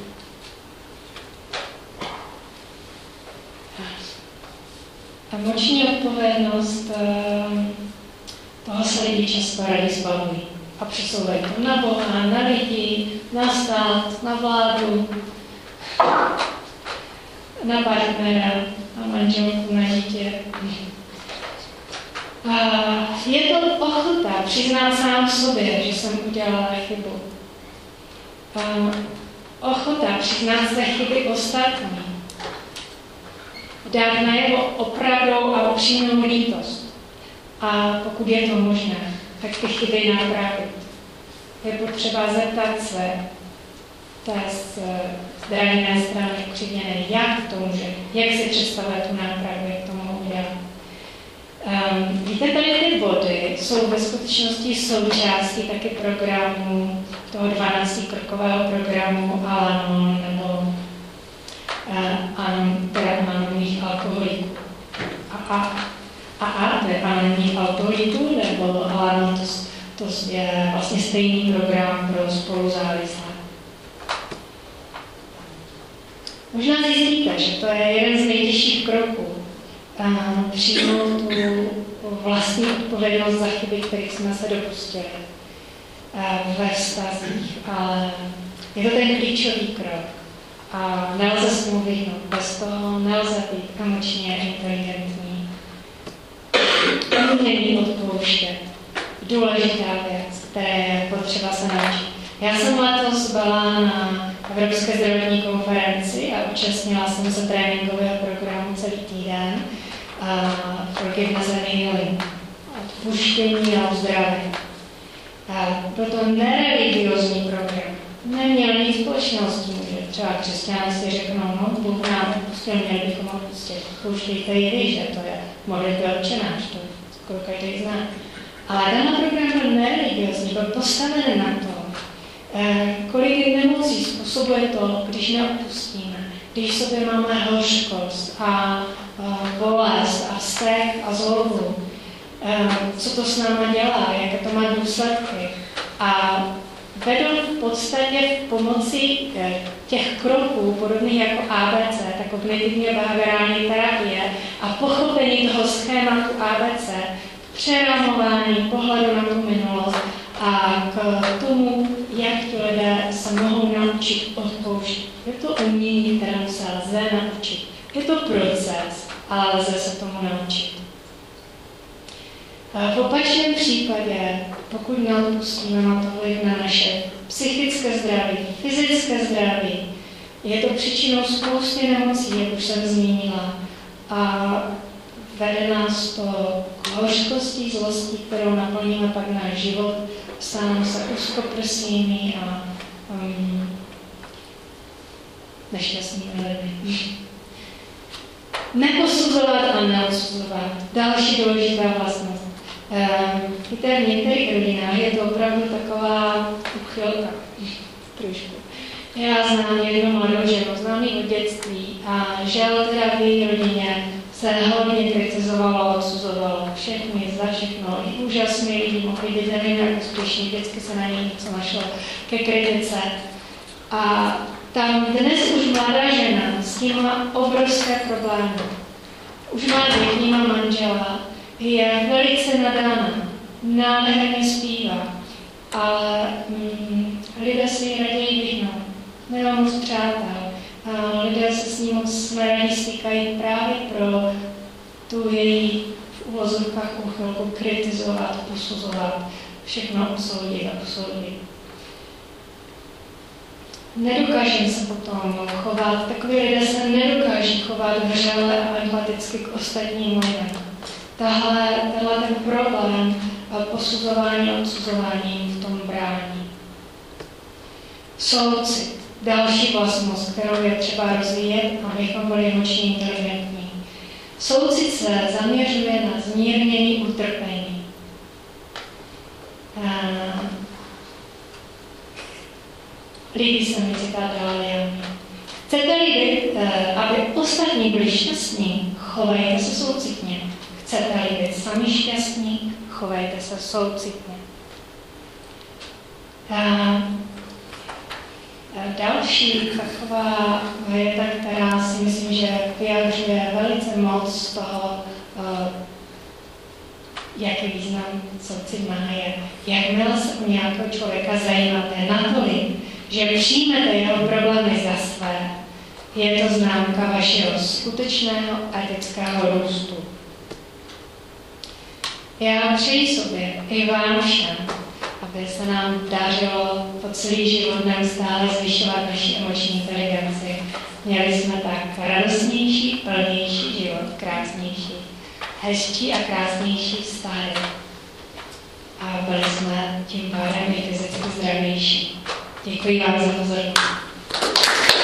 Emoční odpovědnost, toho se lidi často rádi zbavují a přesouvají to na Boha, na lidi, na stát, na vládu, na partnera, na manželku, na dítě. A je to ochota přiznat sám sobě, že jsem udělala chybu. A ochota přiznat se chyby ostatní. Dát najevo opravdou a upřímnou lítost. A pokud je to možné, tak ty chyby napravit. Je potřeba zeptat se té zraněné strany křivděné, jak to může, jak si představuje tu nápravu, jak to mohu udělat. Um, víte, tady ty body jsou ve skutečnosti součástí taky programu, toho dvanáctikrokového programu Al-Anon nebo uh, teda anonymních alkoholiků. A, a, a, a to je anonymních alkoholiků nebo Al-Anon, to, to je vlastně stejný program pro spoluzávislé. Možná zjistíte, že to je jeden z nejtěžších kroků. Přijmout tu vlastní odpovědnost za chyby, kterých jsme se dopustili ve vztazích. Ale je to ten klíčový krok a nelze se mu vyhnout. Bez toho nelze být emočně inteligentní. Umění odpouštět. Důležitá věc, které je potřeba se naučit. Já jsem letos byla na Evropské zdravotní konferenci a účastnila jsem se tréninkového programu celý týden. Uh, forgiveness and healing, odpuštění a uzdravení. Uh, byl to nereligiozní program. Neměl nic společného s tím, že třeba křesťané si řeknou, no, Bůh nám odpustil, měli bychom odpustit. Pouštějte i vy, že to je modlitba Otče náš, to skoro každý zná. Ale tenhle program byl nereligiozní, byl postaven na tom, uh, kolik nemocí způsobuje to, když neodpustíme, když sobě máme hořkost a bolest a vztek a zlobu, co to s náma dělá, jaké to má důsledky. A vedou v podstatě v pomoci těch kroků, podobných jako A B C, tak kognitivně behaviorální terapie a pochopení toho schématu A B C, přeramování pohledu na tu minulost a k tomu, jak ti lidé se mohou naučit odpouštět. Je to umění, kterému se lze naučit. Je to proces, ale lze se tomu naučit. V opačném případě, pokud neodpustíme, má to vliv na naše psychické zdraví, fyzické zdraví, je to příčinou spousty nemocí, jak už jsem zmínila, a vede nás to k hořkosti, zlosti, kterou naplníme pak náš život, staneme se úzkoprsými a um, nešťastnými lidmi. Neposuzovat a neodsuzovat. Další důležitá vlastnost. Um, víte, v některých rodinách je to opravdu taková uchylka. Trošku. Já znám jednu mladou ženu, znám ji od dětství a žel teda v její rodině se hodně kritizovalo, odsuzovalo všechny, za všechno. I úžasný lidi mohli být nevím jak úspěšní, vždycky se na něj něco našlo ke kritice. A tam dnes už mladá žena s tím má obrovské problémy. Už má děti, má manžela, je velice nadána, nádherně zpívá, ale mm, lidé si ji raději vyhnou, nemá moc přátel. A lidé se s ní moc neradí stýkají právě pro tu její v uvozovkách úchylku kritizovat, posuzovat, všechno usoudit a posoudit. Nedokážeme se potom chovat, takový lidé se nedokáží chovat vřele a empaticky k ostatním lidem. Tahle, tenhle ten problém posuzování a odsuzování v tom brání. Soucit. Další vlastnost, kterou je třeba rozvíjet, abychom byli emočně inteligentní. Soucit se zaměřuje na zmírnění utrpení. Uh, líbí se mi citát Dalai. Chcete-li, uh, aby ostatní byli šťastní, chovejte se soucitně. Chcete-li být sami šťastní, chovejte se soucitně. Uh, Další taková věta, která si myslím, že vyjadřuje velice moc toho, jaký význam soucit má, je, jakmile se o nějakého člověka zajímáte natolik, že přijmete jeho problémy za své, je to známka vašeho skutečného etického růstu. Já přeji sobě i vám všem, aby se nám dařilo po celý život neustále zvyšovat naši emoční inteligenci. Měli jsme tak radostnější, plnější život, krásnější, hezčí a krásnější vztahy. A byli jsme tím pádem i fyzicky zdravější. Děkuji vám za pozornost.